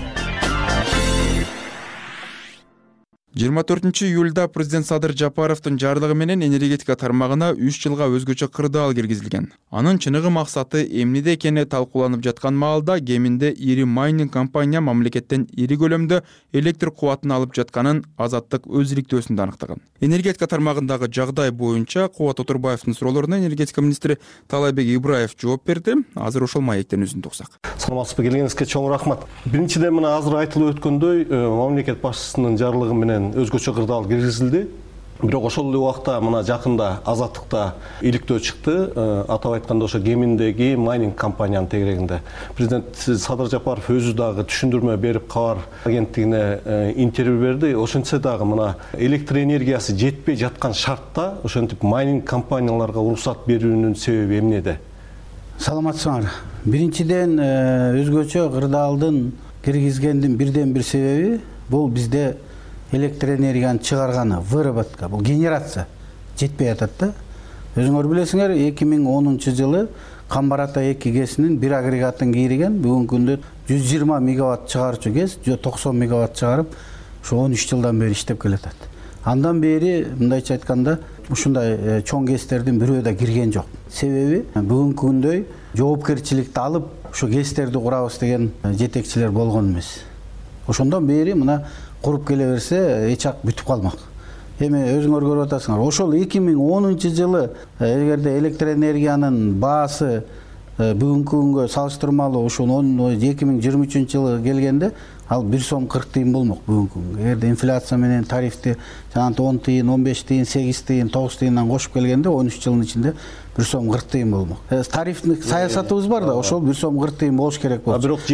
24 июлда президент Садыр Жапаровдун жарлыгы менен энергетика тармагына 3 жылга өзгөчө кырдаал киргизилген. Анын чыныгы максаты эмнеде экени талкууланып жаткан маалда кеминде ири майнинг компания мамлекеттен ири көлөмдө электр кубатын алып жатканын Азаттык өз иликтөөсүндө аныктаган. Энергетика тармагындагы жагдай боюнча Кубат Отурбаевдин суроолоруна энергетика министри Талайбек Ибраев жооп берди. Азыр ошол маектен үзүндү уксак. Саламатсызбы, келгениңизге чоң рахмат. Биринчиден мына азыр айтылып өткөндөй, мамлекет башчысынын жарлыгы менен өзгөчө кырдаал киргизилди. Бирок ошол эле убакта мына жакында Азаттыкта иликтөө чыкты. Атап айтканда ошо кеминдеги майнинг компаниянын тегерегинде. Президент Садыр Жапаров өзү дагы түшүндүрмө берип кабар агенттигине интервью берди. Ошентсе дагы мына электр энергиясы жетпей жаткан шартта ошентип майнинг компанияларга уруксат берүүнүн себеби эмнеде? Саламатсыңар. Биринчиден өзгөчө кырдаалдын киргизгендин бирден бир себеби бул бизде электр энергияны чыгарганы, выработка, бул генерация жетпей атат да. Өзүңөр билесиңер, 2010 жылы Камбарата 2 ГЭСинин бир агрегатын кийриген, бүгүнкү күндө 120 мегаватт чыгарчу ГЭС 90 мегаватт чыгарып, ушу 13 жылдан бери иштеп келатат. Андан бери мындайча айтканда ушундай чоң гэстердин бирөө да кирген жок. Себеби бүгүнкү күндөй жоопкерчиликти алып ушу гэстерди курабыз деген жетекчилер болгон эмес. Ошондон бери мына куруп келе берсе эч ак бүтүп калмак. Эми өзүңөр көрүп атасыңар. Ошол 2010-жылы эгерде электр энергиянын баасы бүгүнкү күнгө салыштырмалуу ушул 2023-жылы келгенде ал 1 сом 40 тыйын болмок бүгүнкү күнгө. Эгерде инфляция менен тарифти жана 10 тыйын, 15 тыйын, 8 тыйын, 9 тыйындан кошуп келгенде 13 жылдын ичинде 1 сом 40 тыйын болмок. Тарифтик саясатыбыз бар да, ошол 1 сом 40 тыйын болуш керек болчу. Бирок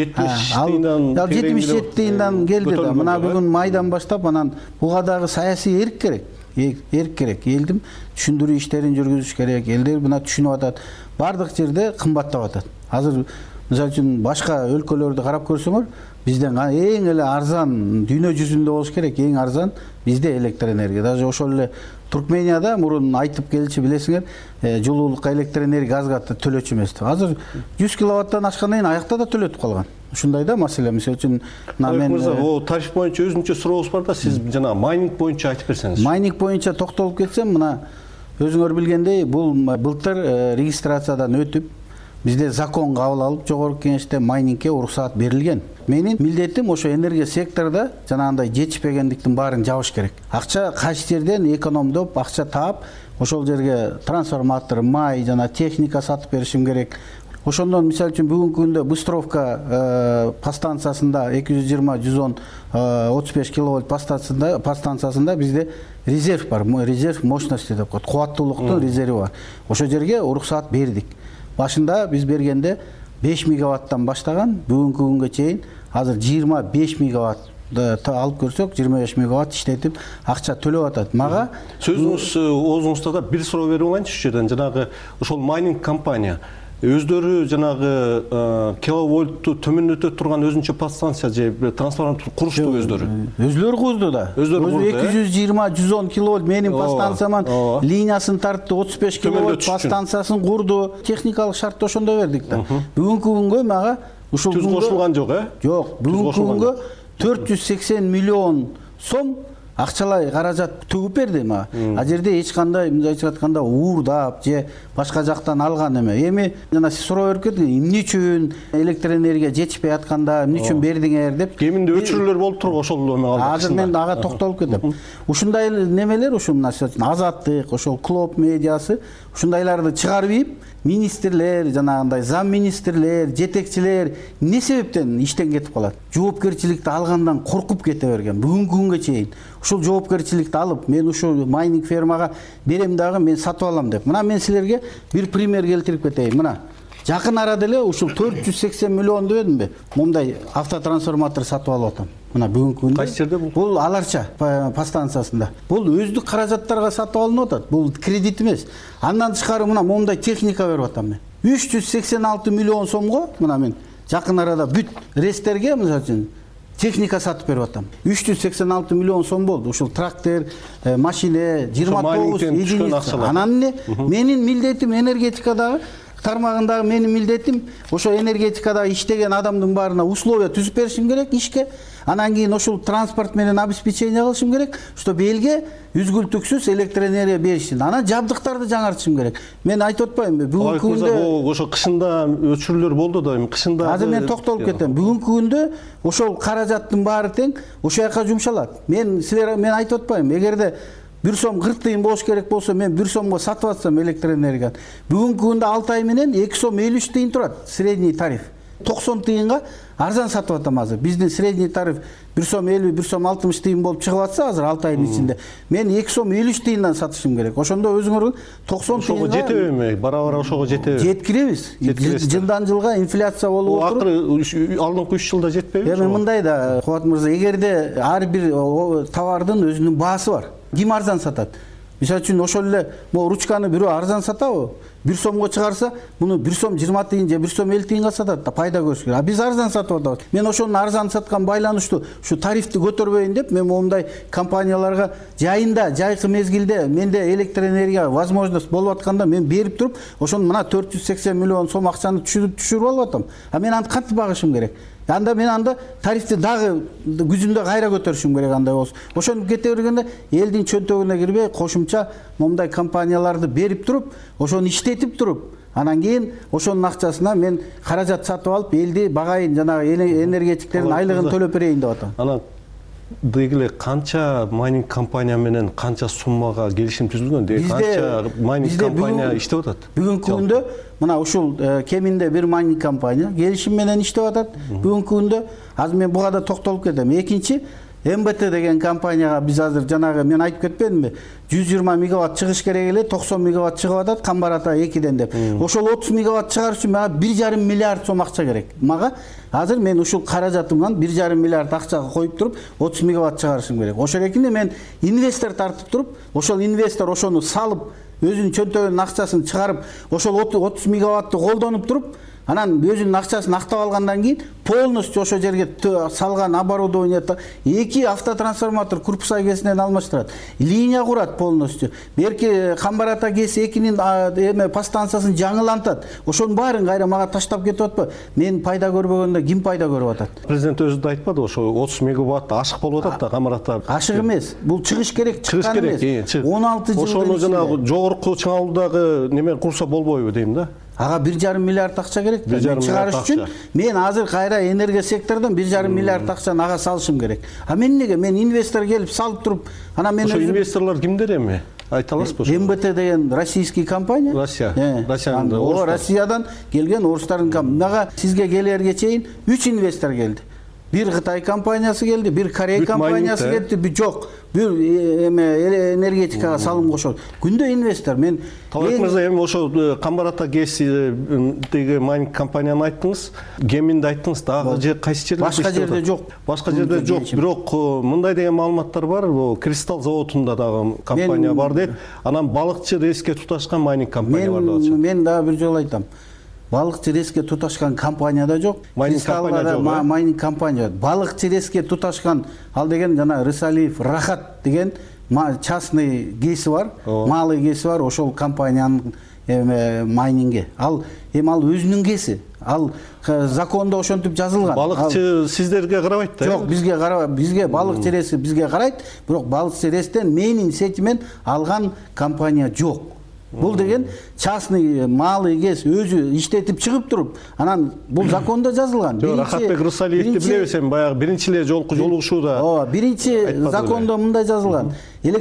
77 тыйындан келди да. Мына бүгүн майдан баштап анан буга дагы саясий эрк керек. Эрк керек. Элдин түшүндүрүү иштерин жүргүзүш керек. Элдер мына түшүнүп атат. Бардык жерде кымбаттап атат. Азыр мисалы үчүн башка өлкөлөрдү карап көрсөңөр, бизден эң эле арзан дүйнө жүзүндө болуш керек, эң арзан бизде электр энергия. Даже ошол эле Туркменияда мурун айтып келчи билесиңер, жылуулукка электр энергия газга төлөчү эмес. Азыр 100 киловаттан ашкандан кийин аякта да төлөтүп калган. Ушундай да маселе. Мисалы үчүн мен тариф боюнча өзүнчө сурообуз бар да, сиз жана майнинг боюнча айтып берсеңиз. Майнинг боюнча токтолуп кетсем, мына өзүңөр билгендей, бул былтыр регистрациядан өтүп, бизде закон кабыл алып, жогорку кеңеште майнингке уруксаат берилген. Менин милдетим ошо энергия секторда жанагындай жетишпегендиктин баарын жабыш керек. Акча кайсы жерден экономдоп, акча таап, ошол жерге трансформатор, май жана техника сатып беришим керек. Ошондон мисалы үчүн бүгүнкү күндө Быстровка подстанциясында 220-110 35 киловольт подстанциясында бизде резерв бар, резерв мощности деп коет, кубаттуулуктун резерви бар. Ошол жерге уруксаат бердик. Башында биз бергенде 5 мегаваттан баштаган, бүгүнкү күнгө чейин азыр 25 мегаватт алып көрсөк, 25 мегаватт иштетип акча төлөп атат. Мага сөзүңүз оозуңузда да бир суроо берип алайынчы ушул жерден. Жанагы ошол майнинг компания өздөрү жанагы киловольтту төмөндөтө турган өзүнчө подстанция же трансформатор курушту өздөрү. Өздөрү курду да. Өзү 220-110 киловольт менин подстанцияман линиясын тартты, 35 киловольт подстанциясын курду. Техникалык шартты ошондой бердик да. Бүгүнкү күнгө мага ушул түз кошулган жок, Жок, бүгүнкү күнгө 480 миллион сом акчалай каражат төгүп берди мага. А жерде эч кандай мындайча айтканда уурдап же башка жактан алган эме. Эми жана сиз суроо берип кеттиңиз, эмне үчүн электр энергия жетишпей атканда эмне үчүн бердиңер деп. Кеминде өчүрүүлөр болуп турган ошол эме алды. Азыр мен ага токтолуп кетем. Ушундай немелер, ушул Азаттык, ошол Клоп медиасы ушундайларды чыгарып ийип, министрлер, жанагындай зам министрлер, жетекчилер эмне себептен иштен кетип калат? Жоопкерчиликти алгандан коркуп кете берген. Бүгүнкү күнгө чейин ушул жоопкерчиликти алып, мен ушул майнинг фермага берем дагы, мен сатып алам деп. Мына мен силерге бир пример келтирип кетейин. Мына жакын арада эле ушул 480 миллион дедимби? Момундай автотрансформатор сатып алып атам. Мына бүгүнкү күндө кайсы жерде бул? Бул Аларча подстанциясында. Бул өздүк каражаттарга сатып алынып атат. Бул кредит эмес. Андан тышкары мына момундай техника берип атам мен. 386 миллион сомго мына мен жакын арада бүт рестерге мисалы үчүн техника сатып берип атам. 386 миллион сом болду. Ушул трактор, машина, 29 единица. Анан эмне? Менин милдетим энергетикадагы тармагындагы менин милдетим ошо энергетикада иштеген адамдын баарына условия түзүп беришим керек ишке. Анан кийин ошол транспорт менен обеспечение кылышым керек, чтобы элге үзгүлтүксүз электр энергия беришин. Анан жабдыктарды жаңартышым керек. Мен айтып атпаймынбы, бүгүнкү күндө ошо кышында өчүрүүлөр болду да, кышында. Азыр мен токтолуп кетем. Бүгүнкү күндө ошол каражаттын баары тең ошол жака жумшалат. Мен айтып атпаймынбы, эгерде 1 сом 40 тыйын болуш керек болсо, мен 1 сомго сатып атсам электр энергияны. Бүгүнкү күндө 6 ай менен 2 сом 53 тыйын турат средний тариф. 90 тыйынга арзан сатып атам азыр. Биздин средний тариф 1 сом 50, 1 сом 60 тыйын болуп чыгып атса азыр 6 айдын ичинде. Мен 2 сом 53 тыйындан сатышым керек. Ошондо өзүңөр 90 тыйынга ошого жетеби? Барабар ошого жетеби? Жеткиребиз. Жылдан жылга инфляция болуп отуруп. Акыры алдыңкы 3 жылда жетпеби? Эми мындай да, Кубат мырза, эгерде ар бир товардын өзүнүн баасы бар. Ким арзан сатат? Мисалы үчүн ошол эле могу ручканы бирөө арзан сатабы? 1 сомго чыгарса, муну 1 сом 20 тыйын же 1 сом 50 тыйынга сатат да, пайда көрүш керек. А биз арзан сатып атабыз. Мен ошону арзан саткан байланыштуу ушу тарифти көтөрбөйүн деп, мен моундай компанияларга жайында, жайкы мезгилде менде электр энергия возможность болуп атканда мен берип туруп, ошону мына 480 миллион сом акчаны түшүрүп алып атам. А мен аны кантип багышым керек? Анда мен анда тарифти дагы күзүндө кайра көтөрүшүм керек андай болсо. Ошентип кете бергенде элдин чөнтөгүнө кирбей кошумча момундай компанияларды берип туруп, ошону иштетип туруп, анан кийин ошонун акчасына мен каражат сатып алып, элди багайын, жанагы энергетиктердин айлыгын төлөп берейин деп атам. Анан дегиле канча майнинг компания менен канча суммага келишим түзүлгөн? Канча майнинг компания иштеп атат? Бүгүнкү күндө мына ушул кеминде бир майнинг компания келишим менен иштеп атат. Бүгүнкү күндө азыр мен буга да токтолуп кетем. Экинчи МБТ деген компанияга биз азыр жанагы мен айтып кетпедимби? 120 мегаватт чыгыш керек эле, 90 мегаватт чыгып атат Камбар-Ата 2ден деп. Ошол 30 мегаватт чыгарыш үчүн мага 1,5 миллиард сом акча керек. Мага азыр мен ушул каражатымдан 1,5 миллиард акчага коюп туруп 30 мегаватт чыгарышым керек. Ошол экинде мен инвестор тартып туруп, ошол инвестор ошону салып, өзүнүн чөнтөгүнүн акчасын чыгарып, ошол 30 мегаватты колдонуп туруп, анан өзүнүн акчасын актап алгандан кийин полностью ошол жерге салган оборудованието 2 автотрансформатор Курпусай ГЭСинен алмаштырат. Линия курат полностью. Берки Камбар-Ата ГЭС 2нин подстанциясын жаңылантат. Ошонун баарын кайра мага таштап кетип атпы? Мен пайда көрбөгөндө ким пайда көрүп атат? Президент өзү да айтпады, ошо 30 мегаватт ашык болуп атат да Камбар-Ата. Ашык эмес. Бул чыгыш керек, чыккан эмес. 16 жыл. Ошону жанагы жогорку чыңалуудагы неме курса болбойбу дейм да. Ага 1,5 миллиард акча керек. Мен чыгарыш үчүн мен азыр кайра энергия секторунан 1,5 миллиард акчаны ага салышым керек. А мен эмнеге? Мен инвестор келип салып туруп, анан мен ошо инвесторлор кимдер эми? Айта аласызбы? МБТ деген российский компания. Россиядан келген орустардын компания. Мага сизге келерге чейин 3 инвестор келди. Бир Кытай компаниясы келди, бир Корей компаниясы келди, бир жок. Бир энергетикага салым кошот. Күндө инвестор. Мен Талайк мырза, эми ошо Камбар-Ата ГЭСдеги майнинг компанияны айттыңыз, Кеминди айттыңыз, дагы же кайсы жерде? Башка жерде жок. Башка жерде жок. Бирок мындай деген маалыматтар бар, бул Кристалл заводунда дагы компания бар дейт. Анан балыкчы реске туташкан майнинг компания бар деп атышат. Мен дагы бир жолу айтам. Балыкчы реске туташкан компания да жок. Майнинг компания жок. Майнинг компания. Балыкчы реске туташкан ал деген жана Рысалиев Рахат деген частный ГЭСи бар, малый ГЭСи бар, ошол компаниянын майнинги. Ал өзүнүн ГЭСи. Ал закондо ошентип жазылган. Балыкчы сиздерге карабайт да? Жок, бизге карабайт. Бизге балыкчы реси бизге карайт, бирок балыкчы рестен менин сетимен алган компания жок. Бул деген частный малый ГЭС өзү иштетип чыгып туруп, анан бул закондо жазылган. Рахатбек Рысалиевди билебиз эми, баягы биринчи эле жолку жолугушууда. Ооба, биринчи закондо мындай жазылган.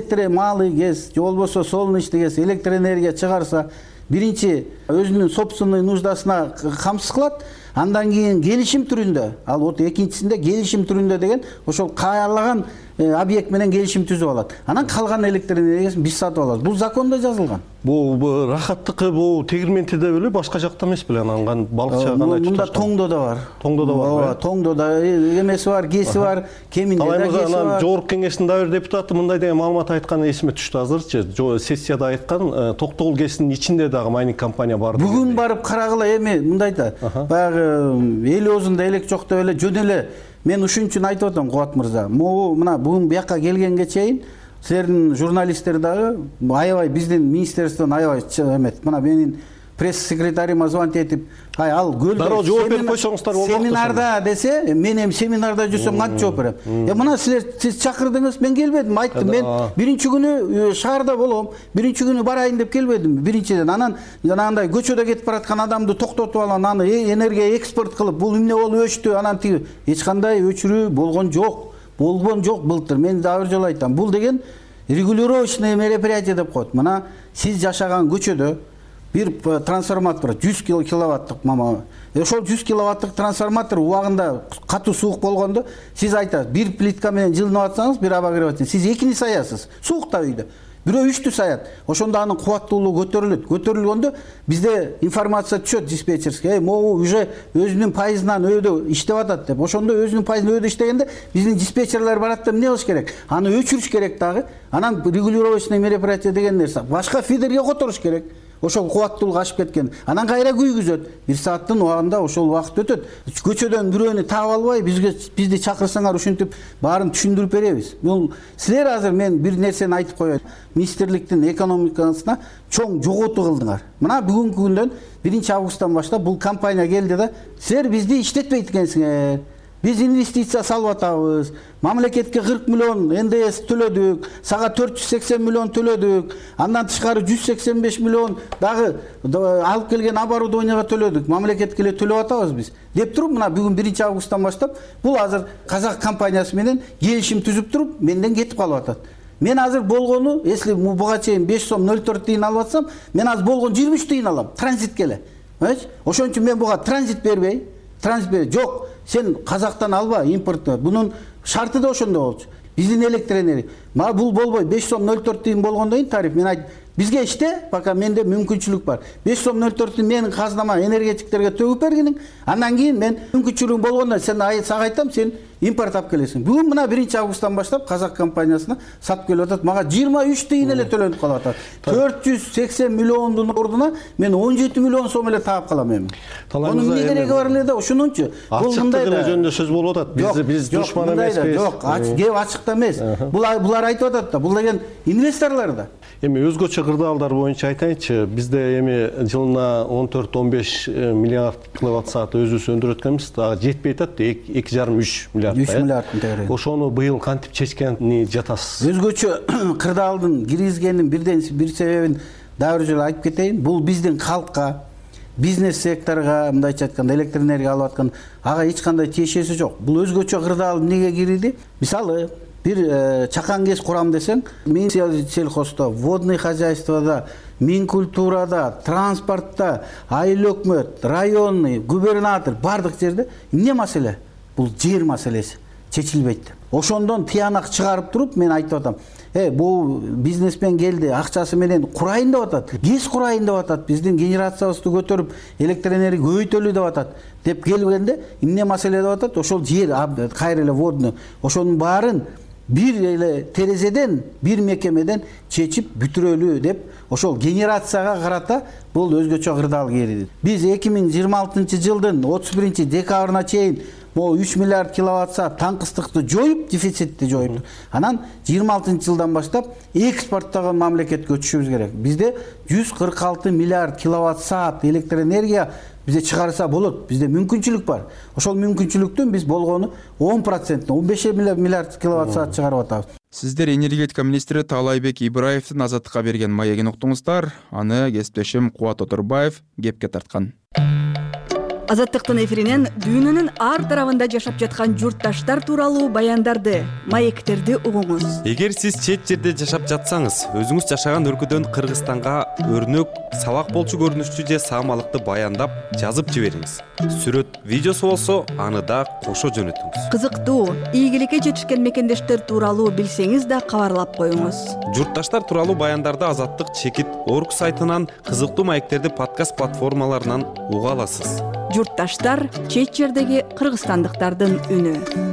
Малый ГЭС же болбосо солнечный ГЭС электроэнергия чыгарса, биринчи өзүнүн собственный нуждасына камсыз кылат, андан кийин келишим түрүндө, ал вот экинчисинде келишим түрүндө деген ошол каалаган объект менен келишим түзүп алат. Анан калган электроэнергиясын биз сатып алабыз. Бул закондо жазылган. Бул Рахаттыкы бул Тегирментиде беле, башка жакта эмес беле, анан балыкчы гана мында Тоңдо да бар. Тоңдо да бар. Ооба, Тоңдо да эмеси бар, ГЭСи бар, Кеминде да ГЭСи бар. Анан Жогорку кеңештин дагы бир депутаты мындай деген маалымат айтканы эсиме түштү азырчы. Сессияда айткан, Токтогул ГЭСинин ичинде дагы майнинг компания бар. Бүгүн барып карагыла, эми мындай да. Баягы эл оозунда элек жок деп эле жөн эле мен ушун үчүн айтып атам, Кубат мырза. Мына бүгүн буяка келгенге чейин силердин журналисттер дагы аябай биздин министерстводон аябай эмет. Мына менин пресс-секретарима звонить этип, ал көлдө дароо жооп берип койсоңуздар болот. Семинарда десе, мен эми семинарда жүрсөм кантип жооп берем? Мына сиз чакырдыңыз, мен келбедим, айттым. Мен биринчи күнү шаарда болом, биринчи күнү барайын деп келбедим. Биринчиден анан жанагындай көчөдө кетип бараткан адамды токтотуп алган, аны энергия экспорт кылып, бул эмне болуп өчтү, анан тиги эч кандай өчүрүү болгон жок. Болгон жок былтыр. Мен дагы бир жолу айтам. Бул деген регулировочное мероприятие деп коет. Мына сиз жашаган көчөдө бир трансформатор 100 киловаттык мама. Ошол 100 киловаттык трансформатор убагында катуу суук болгондо сиз айтасыз, бир плитка менен жылынып атсаңыз, бир обогреватель, сиз экини саясыз. Суукта үйдө. Бирөө 3-тү саят. Ошондо анын кубаттуулугу көтөрүлөт. Көтөрүлгөндө бизде информация түшөт диспетчерский. Могу уже өзүнүн пайызынан өйдө иштеп атат деп. Ошондо өзүнүн пайызынан өйдө иштегенде биздин диспетчерлер барат деп эмне кылыш керек? Аны өчүрүш керек дагы. Анан регулировочный мероприятие деген нерсе. Башка фидерге которуш керек. Ошол кубаттуулук ашып кеткен. Анан кайра күйгүзөт. 1 сааттын убагында ошол убакыт өтөт. Көчөдөн бирөөнү таап албай, бизди чакырсаңар ушинтип баарын түшүндүрүп беребиз. Бул силер азыр мен бир нерсени айтып коеюн. Министрликтин экономикасына чоң жоготуу кылдыңар. Мына бүгүнкү күндөн 1 августтан баштап бул компания келди да, силер бизди иштетпейт экенсиңер. Биз инвестиция салып атабыз. Мамлекетке 40 миллион НДС төлөдүк, сага 480 миллион төлөдүк. Андан тышкары 185 миллион дагы алып келген оборудованияга төлөдүк. Мамлекетке эле төлөп атабыз биз. Деп туруп, мына бүгүн 1 августтан баштап бул азыр казак компаниясы менен келишим түзүп туруп, менден кетип калып атат. Мен азыр болгону, если буга чейин 5 сом 04 тиын алып атсам, мен азыр болгон 23 тиын алам. Транзитке эле. Ошон үчүн мен буга транзит бербей, жок, сен Казактан алба импортты. Бунун шарты да ошондой болчу. Биздин электроэнергия. Бул болбой 5 сом 04 тиын болгондон кийин тариф мен бизге иште, пока менде мүмкүнчүлүк бар. 5 сом 04 тиын менин казнама энергетиктерге төгүп бергиниң, андан кийин мен мүмкүнчүлүгүм болгондо сага айтам, сен импорт алып келесиң. Бүгүн мына 1 августтан баштап Казак компаниясына сатып келип атат. Мага 23 тиын эле төлөнүп калып атат. 480 миллиондун ордуна мен 17 миллион сом эле таап калам эми. Мунун эмне кереги бар эле да ошонунчу. Бул мындай жөнүндө сөз болуп атат. Биз душман эмеспиз. Жок, кеп ачыкта эмес. Булар айтып атат да, бул деген инвесторлор да. Эми өзгөчө кырдаалдар боюнча айтайынчы, бизде эми жылына 14-15 миллиард киловатт саат өзүбүз өндүрүп атканбыз, дагы жетпей атат, 2,5-3 миллиард. 3 миллиардтын тегереги. Ошону быйыл кантип чечкени жатасыз? Өзгөчө кырдаалдын киргизгенин бир себебин дагы бир жолу айтып кетейин. Бул биздин халкка, бизнес секторга, мындайча айтканда электроэнергия алып аткан ага эч кандай тиешеси жок. Бул өзгөчө кырдаал эмнеге кирди? Мисалы, бир чакан кез курам десең, мен сельхоздо, водный хозяйствода, Минкультурада, транспортта, айыл өкмөт, районный, губернатор бардык жерде эмне маселе? Бул жер маселеси чечилбейт. Ошондон тыянак чыгарып туруп мен айтып атам. Бул бизнесмен келди, акчасы менен курайын деп атат. Кез курайын деп атат. Биздин генерациябызды көтөрүп, электроэнергия көбөйтөлү деп атат. Деп келгенде эмне маселе деп атат? Ошол жер, кайра эле водный, ошонун баарын бир эле терезеден, бир мекемеден чечип бүтүрөлү деп ошол генерацияга карата бул өзгөчө кырдаал кириди. Биз 2026 жылдын 31 декабрына чейин 3 миллиард киловатт саат таңкыстыкты жоюп, дефицитти жоюп. Анан 26 жылдан баштап экспорттогон мамлекетке өтүшүбүз керек. Бизде 146 миллиард киловатт саат электроэнергия бизде чыгарса болот. Бизде мүмкүнчүлүк бар. Ошол мүмкүнчүлүктүн биз болгону 10%, 15 миллиард киловатт саат чыгарып атабыз. Сиздер энергетика министри Таалайбек Ибраевдин Азаттыкка берген маегин уктуңуздар. Аны кесиптешим Кубат Отурбаев кепке тарткан. Азаттыктын эфиринен дүйнөнүн ар тарабында жашап жаткан журтташтар тууралуу баяндарды, маектерди угуңуз. Эгер сиз чет жерде жашап жатсаңыз, өзүңүз жашаган өлкөдөн Кыргызстанга өрнөк, сабак болчу көрүнүштүү же саамалыкты баяндап, жазып жибериңиз. Сүрөт, видеосу болсо, аны да кошо жөнөтүңүз. Кызыктуу, ийгиликке жетишкен мекендештер тууралуу билсеңиз да кабарлап коюңуз. Журтташтар тууралуу баяндарды Азаттык Чекит.org сайтынан, кызыктуу маектерди подкаст платформаларынан уга аласыз. Журтташтар чет жердеги кыргызстандыктардын үнү.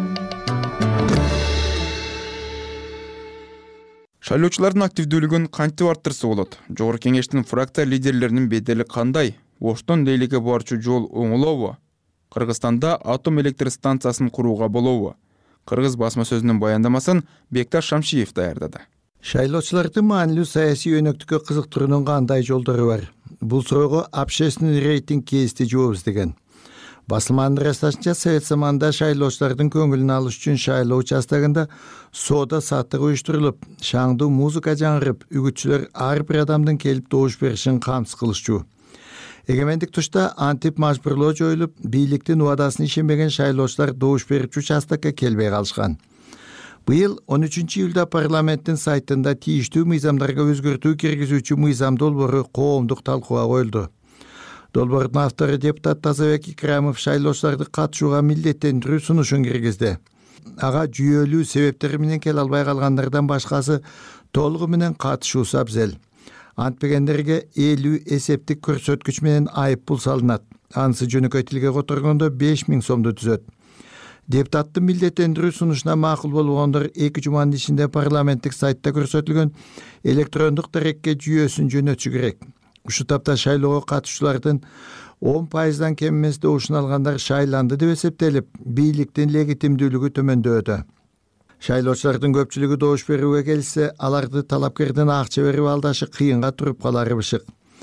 Шайлоочулардын активдүүлүгүн кантип арттырса болот? Жогорку кеңештин фракция лидерлеринин бедели кандай? Оштон Дейлиге барчу жол оңолобу? Кыргызстанда атом электр станциясын курууга болобу? Кыргыз басма сөзүнүн баяндамасын Бекташ Шамшиев даярдады. Шайлоочулардын маанилүү саясий өнөктүккө кызыктыруунун кандай жолдору бар? Бул суроого общественный рейтинг кести жооп издеген. Басылманын ырасташынча совет заманында шайлоочулардын көңүлүн алыш үчүн шайлоо участогунда соода саттык уюштурулуп, шаңдуу музыка жаңырып, үгүтчүлөр ар бир адамдын келип добуш беришин камсыз кылышчу. Эгемендик тушта антип мажбурлоо жоюлуп, бийликтин убадасына ишенбеген шайлоочулар добуш берип участокко келбей калышкан. Быйыл 13 июлда парламенттин сайтында тийиштүү мыйзамдарга өзгөртүү киргизүүчү мыйзам долбоору коомдук талкууга коюлду. Долбоордун автору депутат Тазабек Икрамов шайлоочуларды катышууга милдеттендирүү сунушун киргизди. Ага жүйөлүү себептери менен келе албай калгандардан башкасы толугу менен катышуусу абзел. Антпегендерге 50 эсептик көрсөткүч менен айып пул салынат. Анысы жөнөкөй тилге которгондо 5000 сомду түзөт. Депутаттын милдеттендирүү сунушуна макул болгондор 2 жуманын ичинде парламенттик сайтта көрсөтүлгөн электрондук дарекке жүйөсүн жөнөтүшү керек. Ушу тапта шайлоого катышуучулардын 10%дан кем эмес добушун алгандар шайланды деп эсептелип, бийликтин легитимдүүлүгү төмөндөдү. Шайлоочулардын көпчүлүгү добуш берүүгө келсе, аларды талапкердин акча берип алдашы кыйынга туруп калары бышык.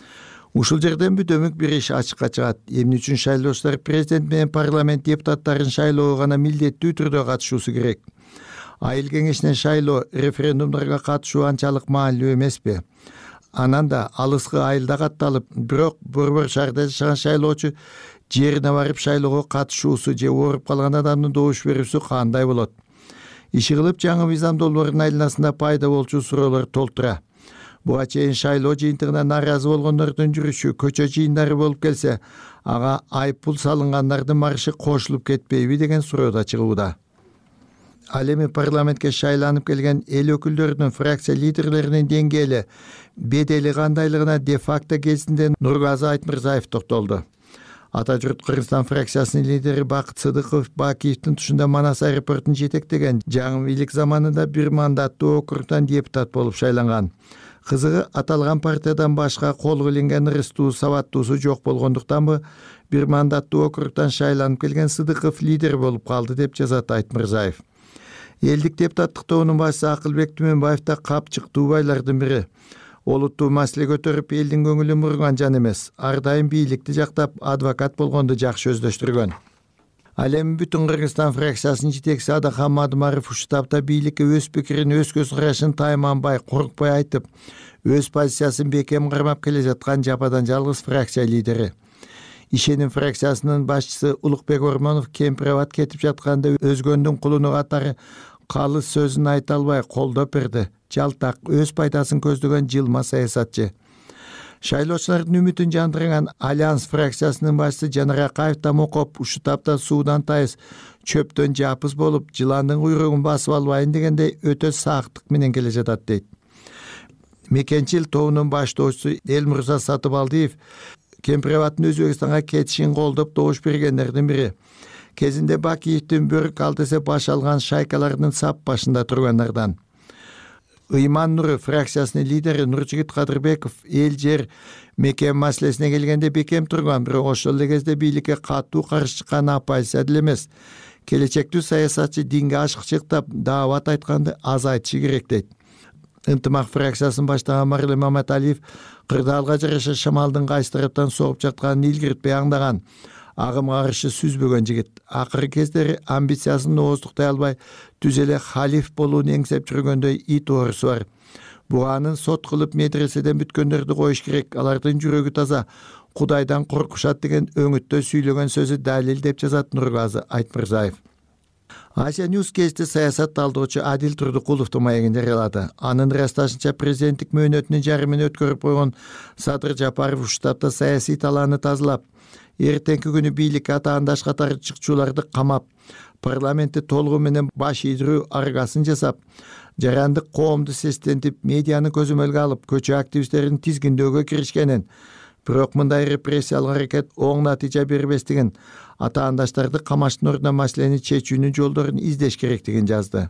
Ушул жерден бүтөмүк бир иш ачыкка чыгат. Эмне үчүн шайлоочулар президент менен парламент депутаттарын шайлоого гана милдеттүү түрдө катышуусу керек? Айыл кеңешинен шайлоо, референдумдарга катышуу анчалык маанилүү эмеспи? Анан да алыскы айылда катталып, бирок борбор шаарда жашаган шайлоочу жерине барып шайлоого катышуусу же ооруп калган адамдын добуш берүүсү кандай болот? Иши кылып жаңы мыйзам долбоорунун айланасында пайда болчу суроолор толтура. Буга чейин шайлоо жыйынтыгына наразы болгондордун жүрүшү көчө жыйындары болуп келсе, ага айыппул салынгандардын маршы кошулуп кетпейби деген суроо да чыгууда. Ал эми парламентке шайланып келген эл өкүлдөрүнүн фракция лидерлеринин деңгээли, бедели кандайлыгына де-факто кезинде Нургазы Айтмырзаев токтолду. Ата журт Кыргызстан фракциясынын лидери Бакыт Сыдыков Бакиевдин тушунда Манас аэропортун жетектеген жаңы бийлик заманында бир мандаттуу округтан депутат болуп шайланган. Кызыгы, аталган партиядан башка колго илинген ырыстуу сабаттуусу жок болгондуктанбы бир мандаттуу округтан шайланып келген Сыдыков лидер болуп калды деп жазат Айтмырзаев. Элдик депутаттык тобунун башчысы Акылбек Түмөнбаев да капчыктуу байлардын бири. Олуттуу маселе көтөрүп элдин көңүлүн бурган жан эмес. Ар дайым бийликти жактап, адвокат болгонду жакшы өздөштүргөн. Ал эми бүтүн Кыргызстан фракциясынын жетекчиси Адахан Мадымаров ушул тапта бийликке өз пикирин, өз көз карашын тайманбай, коркпой айтып, өз позициясын бекем кармап келе жаткан жападан жалгыз фракция лидери. Ишеним фракциясынын башчысы Улукбек Ормонов кемпирабад кетип жатканда өзгөндүн кулуну катары калыс сөзүн айта албай колдоп берди. Жалтак, өз пайдасын көздөгөн жылма саясатчы. Шайлоочулардын үмүтүн жандырган Альянс фракциясынын башчысы Жанар Акаев Тамокоп ушул тапта суудан тайыз, чөптөн жапыз болуп, жыландын куйругун басып албайын дегендей өтө сактык менен келе жатат дейт. Мекенчил тобунун баштоочусу Элмурза Сатыбалдиев кемпирабадтын Өзбекстанга кетишин колдоп добуш бергендердин бири. Кезинде Бакиевдин бөрк ал десе баш алган шайкалардын сап башында тургандардан. Ыйман Нуры фракциясынын лидери Нуржигит Кадырбеков эл жер мекен маселесине келгенде бекем турган, бирок ошол эле кезде бийликке катуу каршы чыккан оппозиция деле эмес. Келечектүү саясатчы динге ашыкчыктап, даават айтканды азайтышы керек дейт. Ынтымак фракциясын баштаган Марлен Маматалиев кырдаалга жараша шамалдын кайсы тараптан согуп жатканын илгиртпей аңдаган, агымга каршы сүзбөгөн жигит. Акыркы кездери амбициясын ооздуктай албай, түз эле халиф болууну эңсеп жүргөндөй ит оорусу бар. Буга анын сот кылып медреседен бүткөндөрдү коюш керек, алардын жүрөгү таза, Кудайдан коркушат деген өңүттө сүйлөгөн сөзү далил деп жазат Нургазы Айтмырзаев. Азия Ньюс кечти саясат талдоочу Адил Турдукуловдун маегин жарыялады. Анын ырасташынча президенттик мөөнөтүнүн жарымын өткөрүп койгон Садыр Жапаров ушул тапта саясий талааны тазалап, эртеңки күнү бийликке атаандаш катары чыкчуларды камап, парламентти толугу менен баш ийдирүү аргасын жасап, жарандык коомду сестентип, медианы көзөмөлгө алып, көчө активисттерин тизгиндөөгө киришкенин, бирок мындай репрессиялык аракет оң натыйжа бербестигин, атаандаштарды камаштын ордуна маселени чечүүнүн жолдорун издеш керектигин жазды.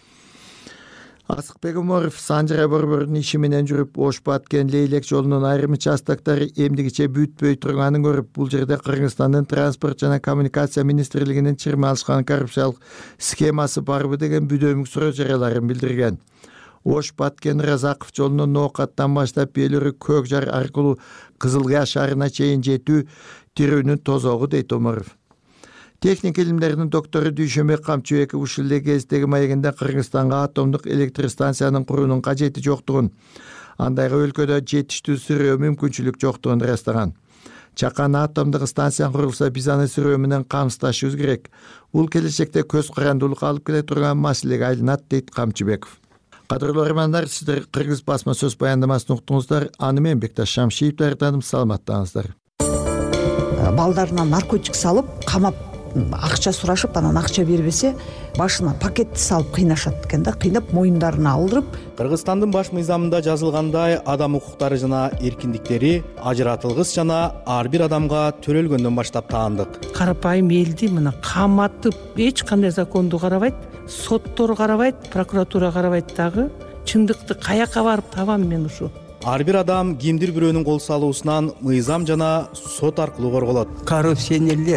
Асыкбек Умаров Санжара борборунун иши менен жүрүп, Ош Баткен Лейлек жолунун айрым участоктары эмдигиче бүтпөй турганын көрүп, бул жерде Кыргызстандын транспорт жана коммуникация министрлигинин чырма алышкан коррупциялык схемасы барбы деген бүдөмүк суроо жарыяларын билдирген. Ош Баткен Разаков жолунун Ноокаттан баштап Белүрү Көк жар аркылуу Кызылгыя шаарына чейин жетүү тирүүнүн тозогу дейт Умаров. Техник илимдеринин доктору Дүйшөнбек Камчыбеков ушул эле кездеги маегинде Кыргызстанга атомдук электр станциянын куруунун кажети жоктугун, андайга өлкөдө жетиштүү сүрөө мүмкүнчүлүк жоктугун ырастаган. Чакан атомдук станция курулса, биз аны сүрөө менен камсыздашыбыз керек. Бул келечекте көз карандуулукка алып келе турган маселеге айланат дейт Камчыбеков. Кадырлуу армандар, сиздер Кыргыз басма сөз баяндамасын уктуңуздар. Аны мен Бекташ Шамшиев даярдадым. Саламаттаңыздар. Балдарына наркотик салып, камап, акча сурашып, анан акча бербесе, башына пакетти салып кыйнашат экен да, кыйнап моюндарына алдырып. Кыргызстандын баш мыйзамында жазылгандай, адам укуктары жана эркиндиктери ажыратылгыс жана ар бир адамга төрөлгөндөн баштап таандык. Карапайым элди мына каматып, эч кандай законду карабайт, соттор карабайт, прокуратура карабайт дагы. Чындыкты каяка барып табам мен ушу? Ар бир адам кимдир бирөөнүн кол салуусунан мыйзам жана сот аркылуу корголот. Коррупционерлер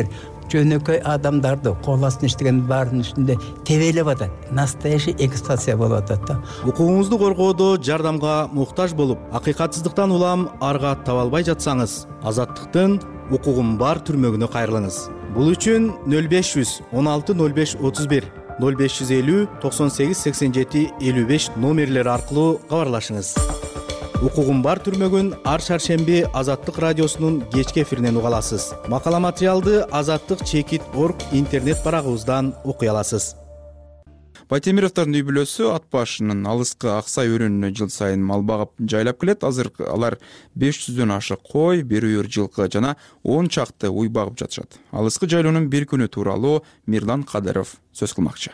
жөнөкөй адамдарды кол астына иштеген баарынын үстүндө тебелеп атат. Настоящий экстазия болуп атат да. Укугуңузду коргоодо жардамга муктаж болуп, акыйкатсыздыктан улам арга таба албай жатсаңыз, Азаттыктын укугум бар түрмөгүнө кайрылыңыз. Бул үчүн 0500 16 05 31 0550 98 87 55 номерлери аркылуу кабарлашыңыз. Укугум бар түрмөгүн ар шаршемби Азаттык радиосунун кечки эфиринен уга аласыз. Макала материалды azattik.org интернет барагыбыздан окуй аласыз. Байтемировдордун үй бүлөсү ат башынын алыскы Аксай өрөөнүнө жыл сайын мал багып жайлап келет. Азыр алар 500дөн ашык кой, бир үйүр жылкы жана 10 чакты уй багып жатышат. Алыскы жайлоонун бир күнү тууралуу Мирлан Кадыров сөз кылмакчы.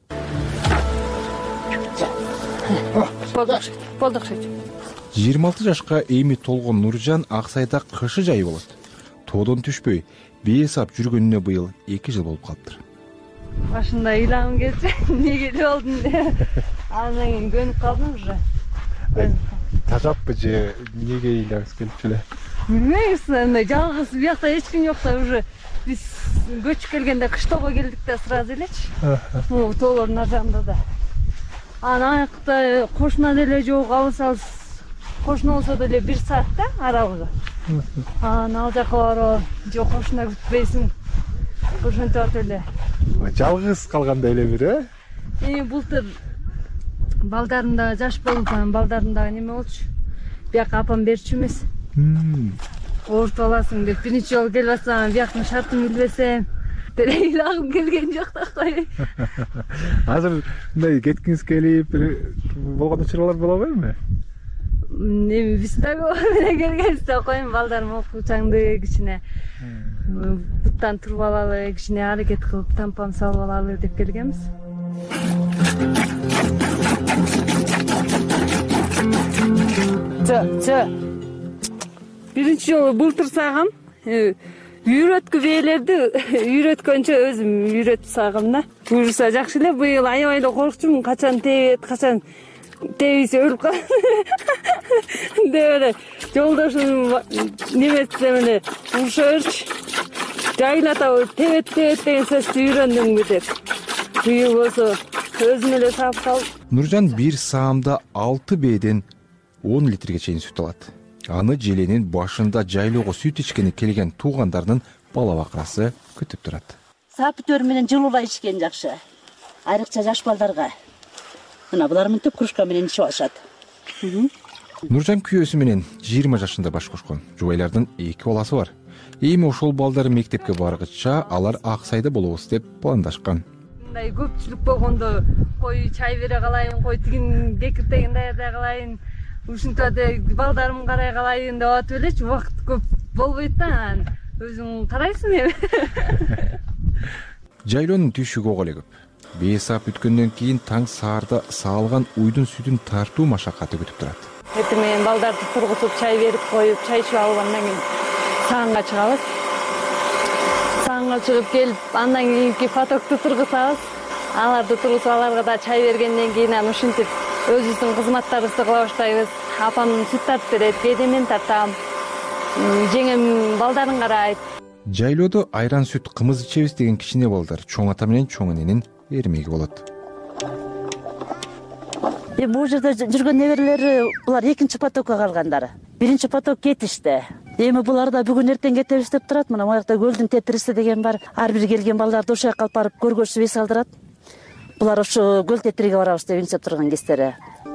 Болду окшойт. 26 жашка эми толгон Нуржан Аксайда кышы жай болот. Тоодон түшпөй, бейсап жүргөнүнө быйыл 2 жыл болуп калыптыр. Башында ыйлагым келчү, эмнеге эле болдум деп. Андан кийин көнүп калдым уже. Тажаппы же эмнеге ыйлагыңыз келчү эле? Билбейм, андай жалгыз биякта эч ким жок да, уже биз көчүп келгенде кыштоого келдик да сразу элечи. Бул тоолордун ар жагында да. Анан аякта кошуна деле жок, алыс кошуна болсо деле 1 саат да арабызы. Анан ал жака барып, жок кошуна күтпөйсүң. Ошентип атып эле. Жалгыз калгандай эле бир, Былтыр балдарымда жаш болуп, балдарымда неме болчу. Бияка апам берчү эмес. Оорутуп аласың деп биринчи жолу келип атсам, бияктын шартын билбесем, ыйлагым келген жок да кой. Азыр мындай кеткиңиз келип болгон учурлар боло берби? Эми биз дагы менен келгенбизде коюм, балдарым окуучаңды кичине буттан туруп алалы, кичине аракет кылып тампам салып алалы деп келгенбиз. Биринчи жолу былтыр сагам, үйрөткү бээлерди үйрөткөнчө өзүм үйрөтүп сагам да. Буюрса жакшы эле, быйыл аябай эле коркчумун, качан тебет, качан тебисе өлүп калат деп эле жолдошум неметсем эле урушаберчи. Жайлатабы тебет деген сөздү үйрөндүңбү деп. Быйыл болсо өзүм эле саап калып. Нуржан бир саамда 6 бээден 10 литрге чейин сүт алат. Аны желенин башында жайлоого сүт ичкени келген туугандарынын бала бакырасы күтүп турат. Сапытөр менен жылуулай ичкен жакшы. Айрыкча жаш балдарга. Мына булар мынтип кружка менен ичип алышат. Нуржан күйөөсү менен 20 жашында баш кошкон. Жубайлардын 2 баласы бар. Эми ошол балдары мектепке баргыча алар Аксайда болобуз деп пландашкан. Мындай көпчүлүк болгондо кой чай бере калайын, кой тигин кекиртегин даярдай калайын, ушинтип балдарымды карай калайын деп атып элечи, убакыт көп болбойт да, өзүң карайсың эми. Жайлоонун түйшүгү ого эле көп. 5 саат бүткөндөн кийин таң саарда саалган уйдун сүтүн тартуу машакаты күтүп турат. Эртең менен балдарды тургузуп, чай берип коюп, чай ичип алгандан кийин саанга чыгабыз. Саанга чыгып келип, андан кийинки потокту тургузабыз. Аларды тургузуп, аларга да чай бергенден кийин анан ушинтип өзүбүздүн кызматтарыбызды кыла баштайбыз. Апам сүт тартып берет, кээде мен тартам. Жеңем балдарын карайт. Жайлоодо айран сүт, кымыз ичебиз деген кичине балдар чоң ата менен чоң эненин эрмеги болот. Бул жерде жүргөн неберелери булар 2-чи потокко калгандары. 1-чи поток кетишти. Эми булар да бүгүн эртең кетебиз деп турат. Мына моякта көлдүн тетириси деген бар. Ар бир келген балдарды ошол жака алып барып көргөзүп эс алдырат. Булар ошо көл тетириге барабыз деп интип турган кездери.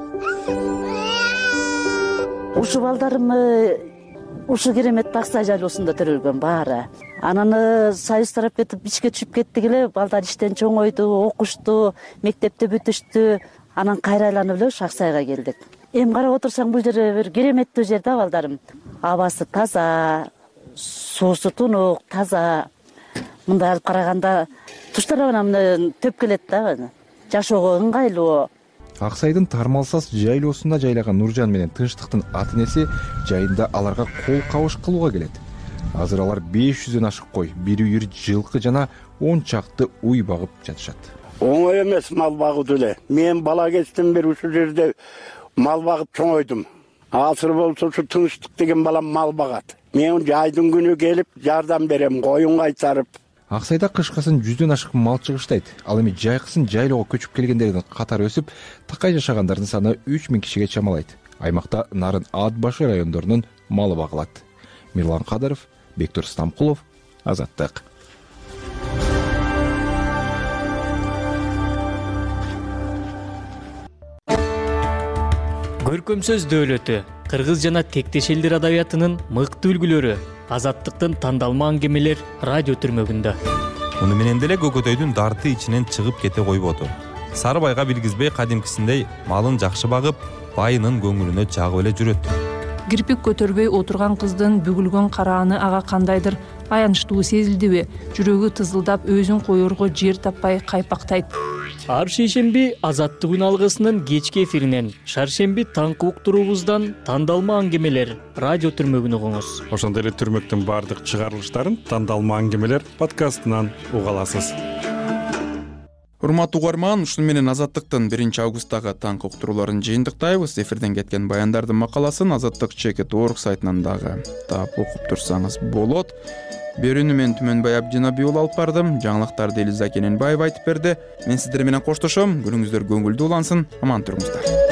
Ушу балдарым ушу керемет Аксай жайлоосунда төрөлгөн баары. Анан союз тарап кетип ичке түшүп кеттик эле. Балдар иштен чоңойду, окушту, мектепте бүтүштү. Анан кайра айланып эле Аксайга келдик. Эми карап отурсаң бул жер бир кереметтүү жер да, балдарым. Абасы таза, суусу тунук, таза. Мындай алып караганда туштар менен төп келет да. Жашоого ыңгайлуу. Аксайдын тармалсас жайлоосунда жайлаган Нуржан менен Тынчтыктын ата-энеси жайында аларга кол кабыш кылууга келет. Азыр алар 500дөн ашык кой, бир үйүр жылкы жана 10 чакты уй багып жатышат. Оңой эмес мал багуу деле. Мен бала кезден бери ушул жерде мал багып чоңойдум. Азыр болсо ушу Тынчтык деген балам мал багат. Мен жайдын күнү келип жардам берем, коюн кайтарып. ак сайда кышкасын 100дөн ашык мал чыгыштайт. Ал эми жайкысын жайлоого көчүп келгендердин катары өсүп, такай жашагандардын саны 3000 кишиге чамалайт. Аймакта нарын Ат башы райондорунун малы багылат. Мирлан Кадыров, Бектур Стамкулов, Азаттык. Көркөм сөз дөөлөтү, кыргыз жана тектеш элдер адабиятынын мыкты үлгүлөрү, Азаттыктын тандалма аңгемелер радио түрмөгүндө. Муну менен деле көкөтөйдүн дарты ичинен чыгып кете койбоду. Сарыбайга билгизбей кадимкисиндей малын жакшы багып, байынын көңүлүнө жагып эле жүрөт. Кирпик көтөрбөй отурган кыздын бүгүлгөн карааны ага кандайдыр аянычтуу сезилдиби? Жүрөгү тызылдап, өзүн коерго жер таппай кайпактайт. Ар шейшемби Азаттык үн алгысынын кечки эфиринен, шаршемби таңкы уктуруубуздан тандалма аңгемелер радио түрмөгүн угуңуз. Ошондой эле түрмөктүн баардык чыгарылыштарын тандалма аңгемелер подкастынан уга аласыз. Урматтуу угарман, ушуну менен Азаттыктын 1-августтагы таңкы уктурууларын жыйынтыктайбыз. Эфирден кеткен баяндардын макаласын Азаттык.org сайтынан дагы таап окуп турсаңыз болот. Берүүнү мен Түмөнбай Абдинабий уулу алып бардым. Жаңылыктарды Элиза Кененбаева айтып берди. Мен сиздер менен коштошом. Күнүңүздөр көңүлдүү улансын. Аман туруңуздар.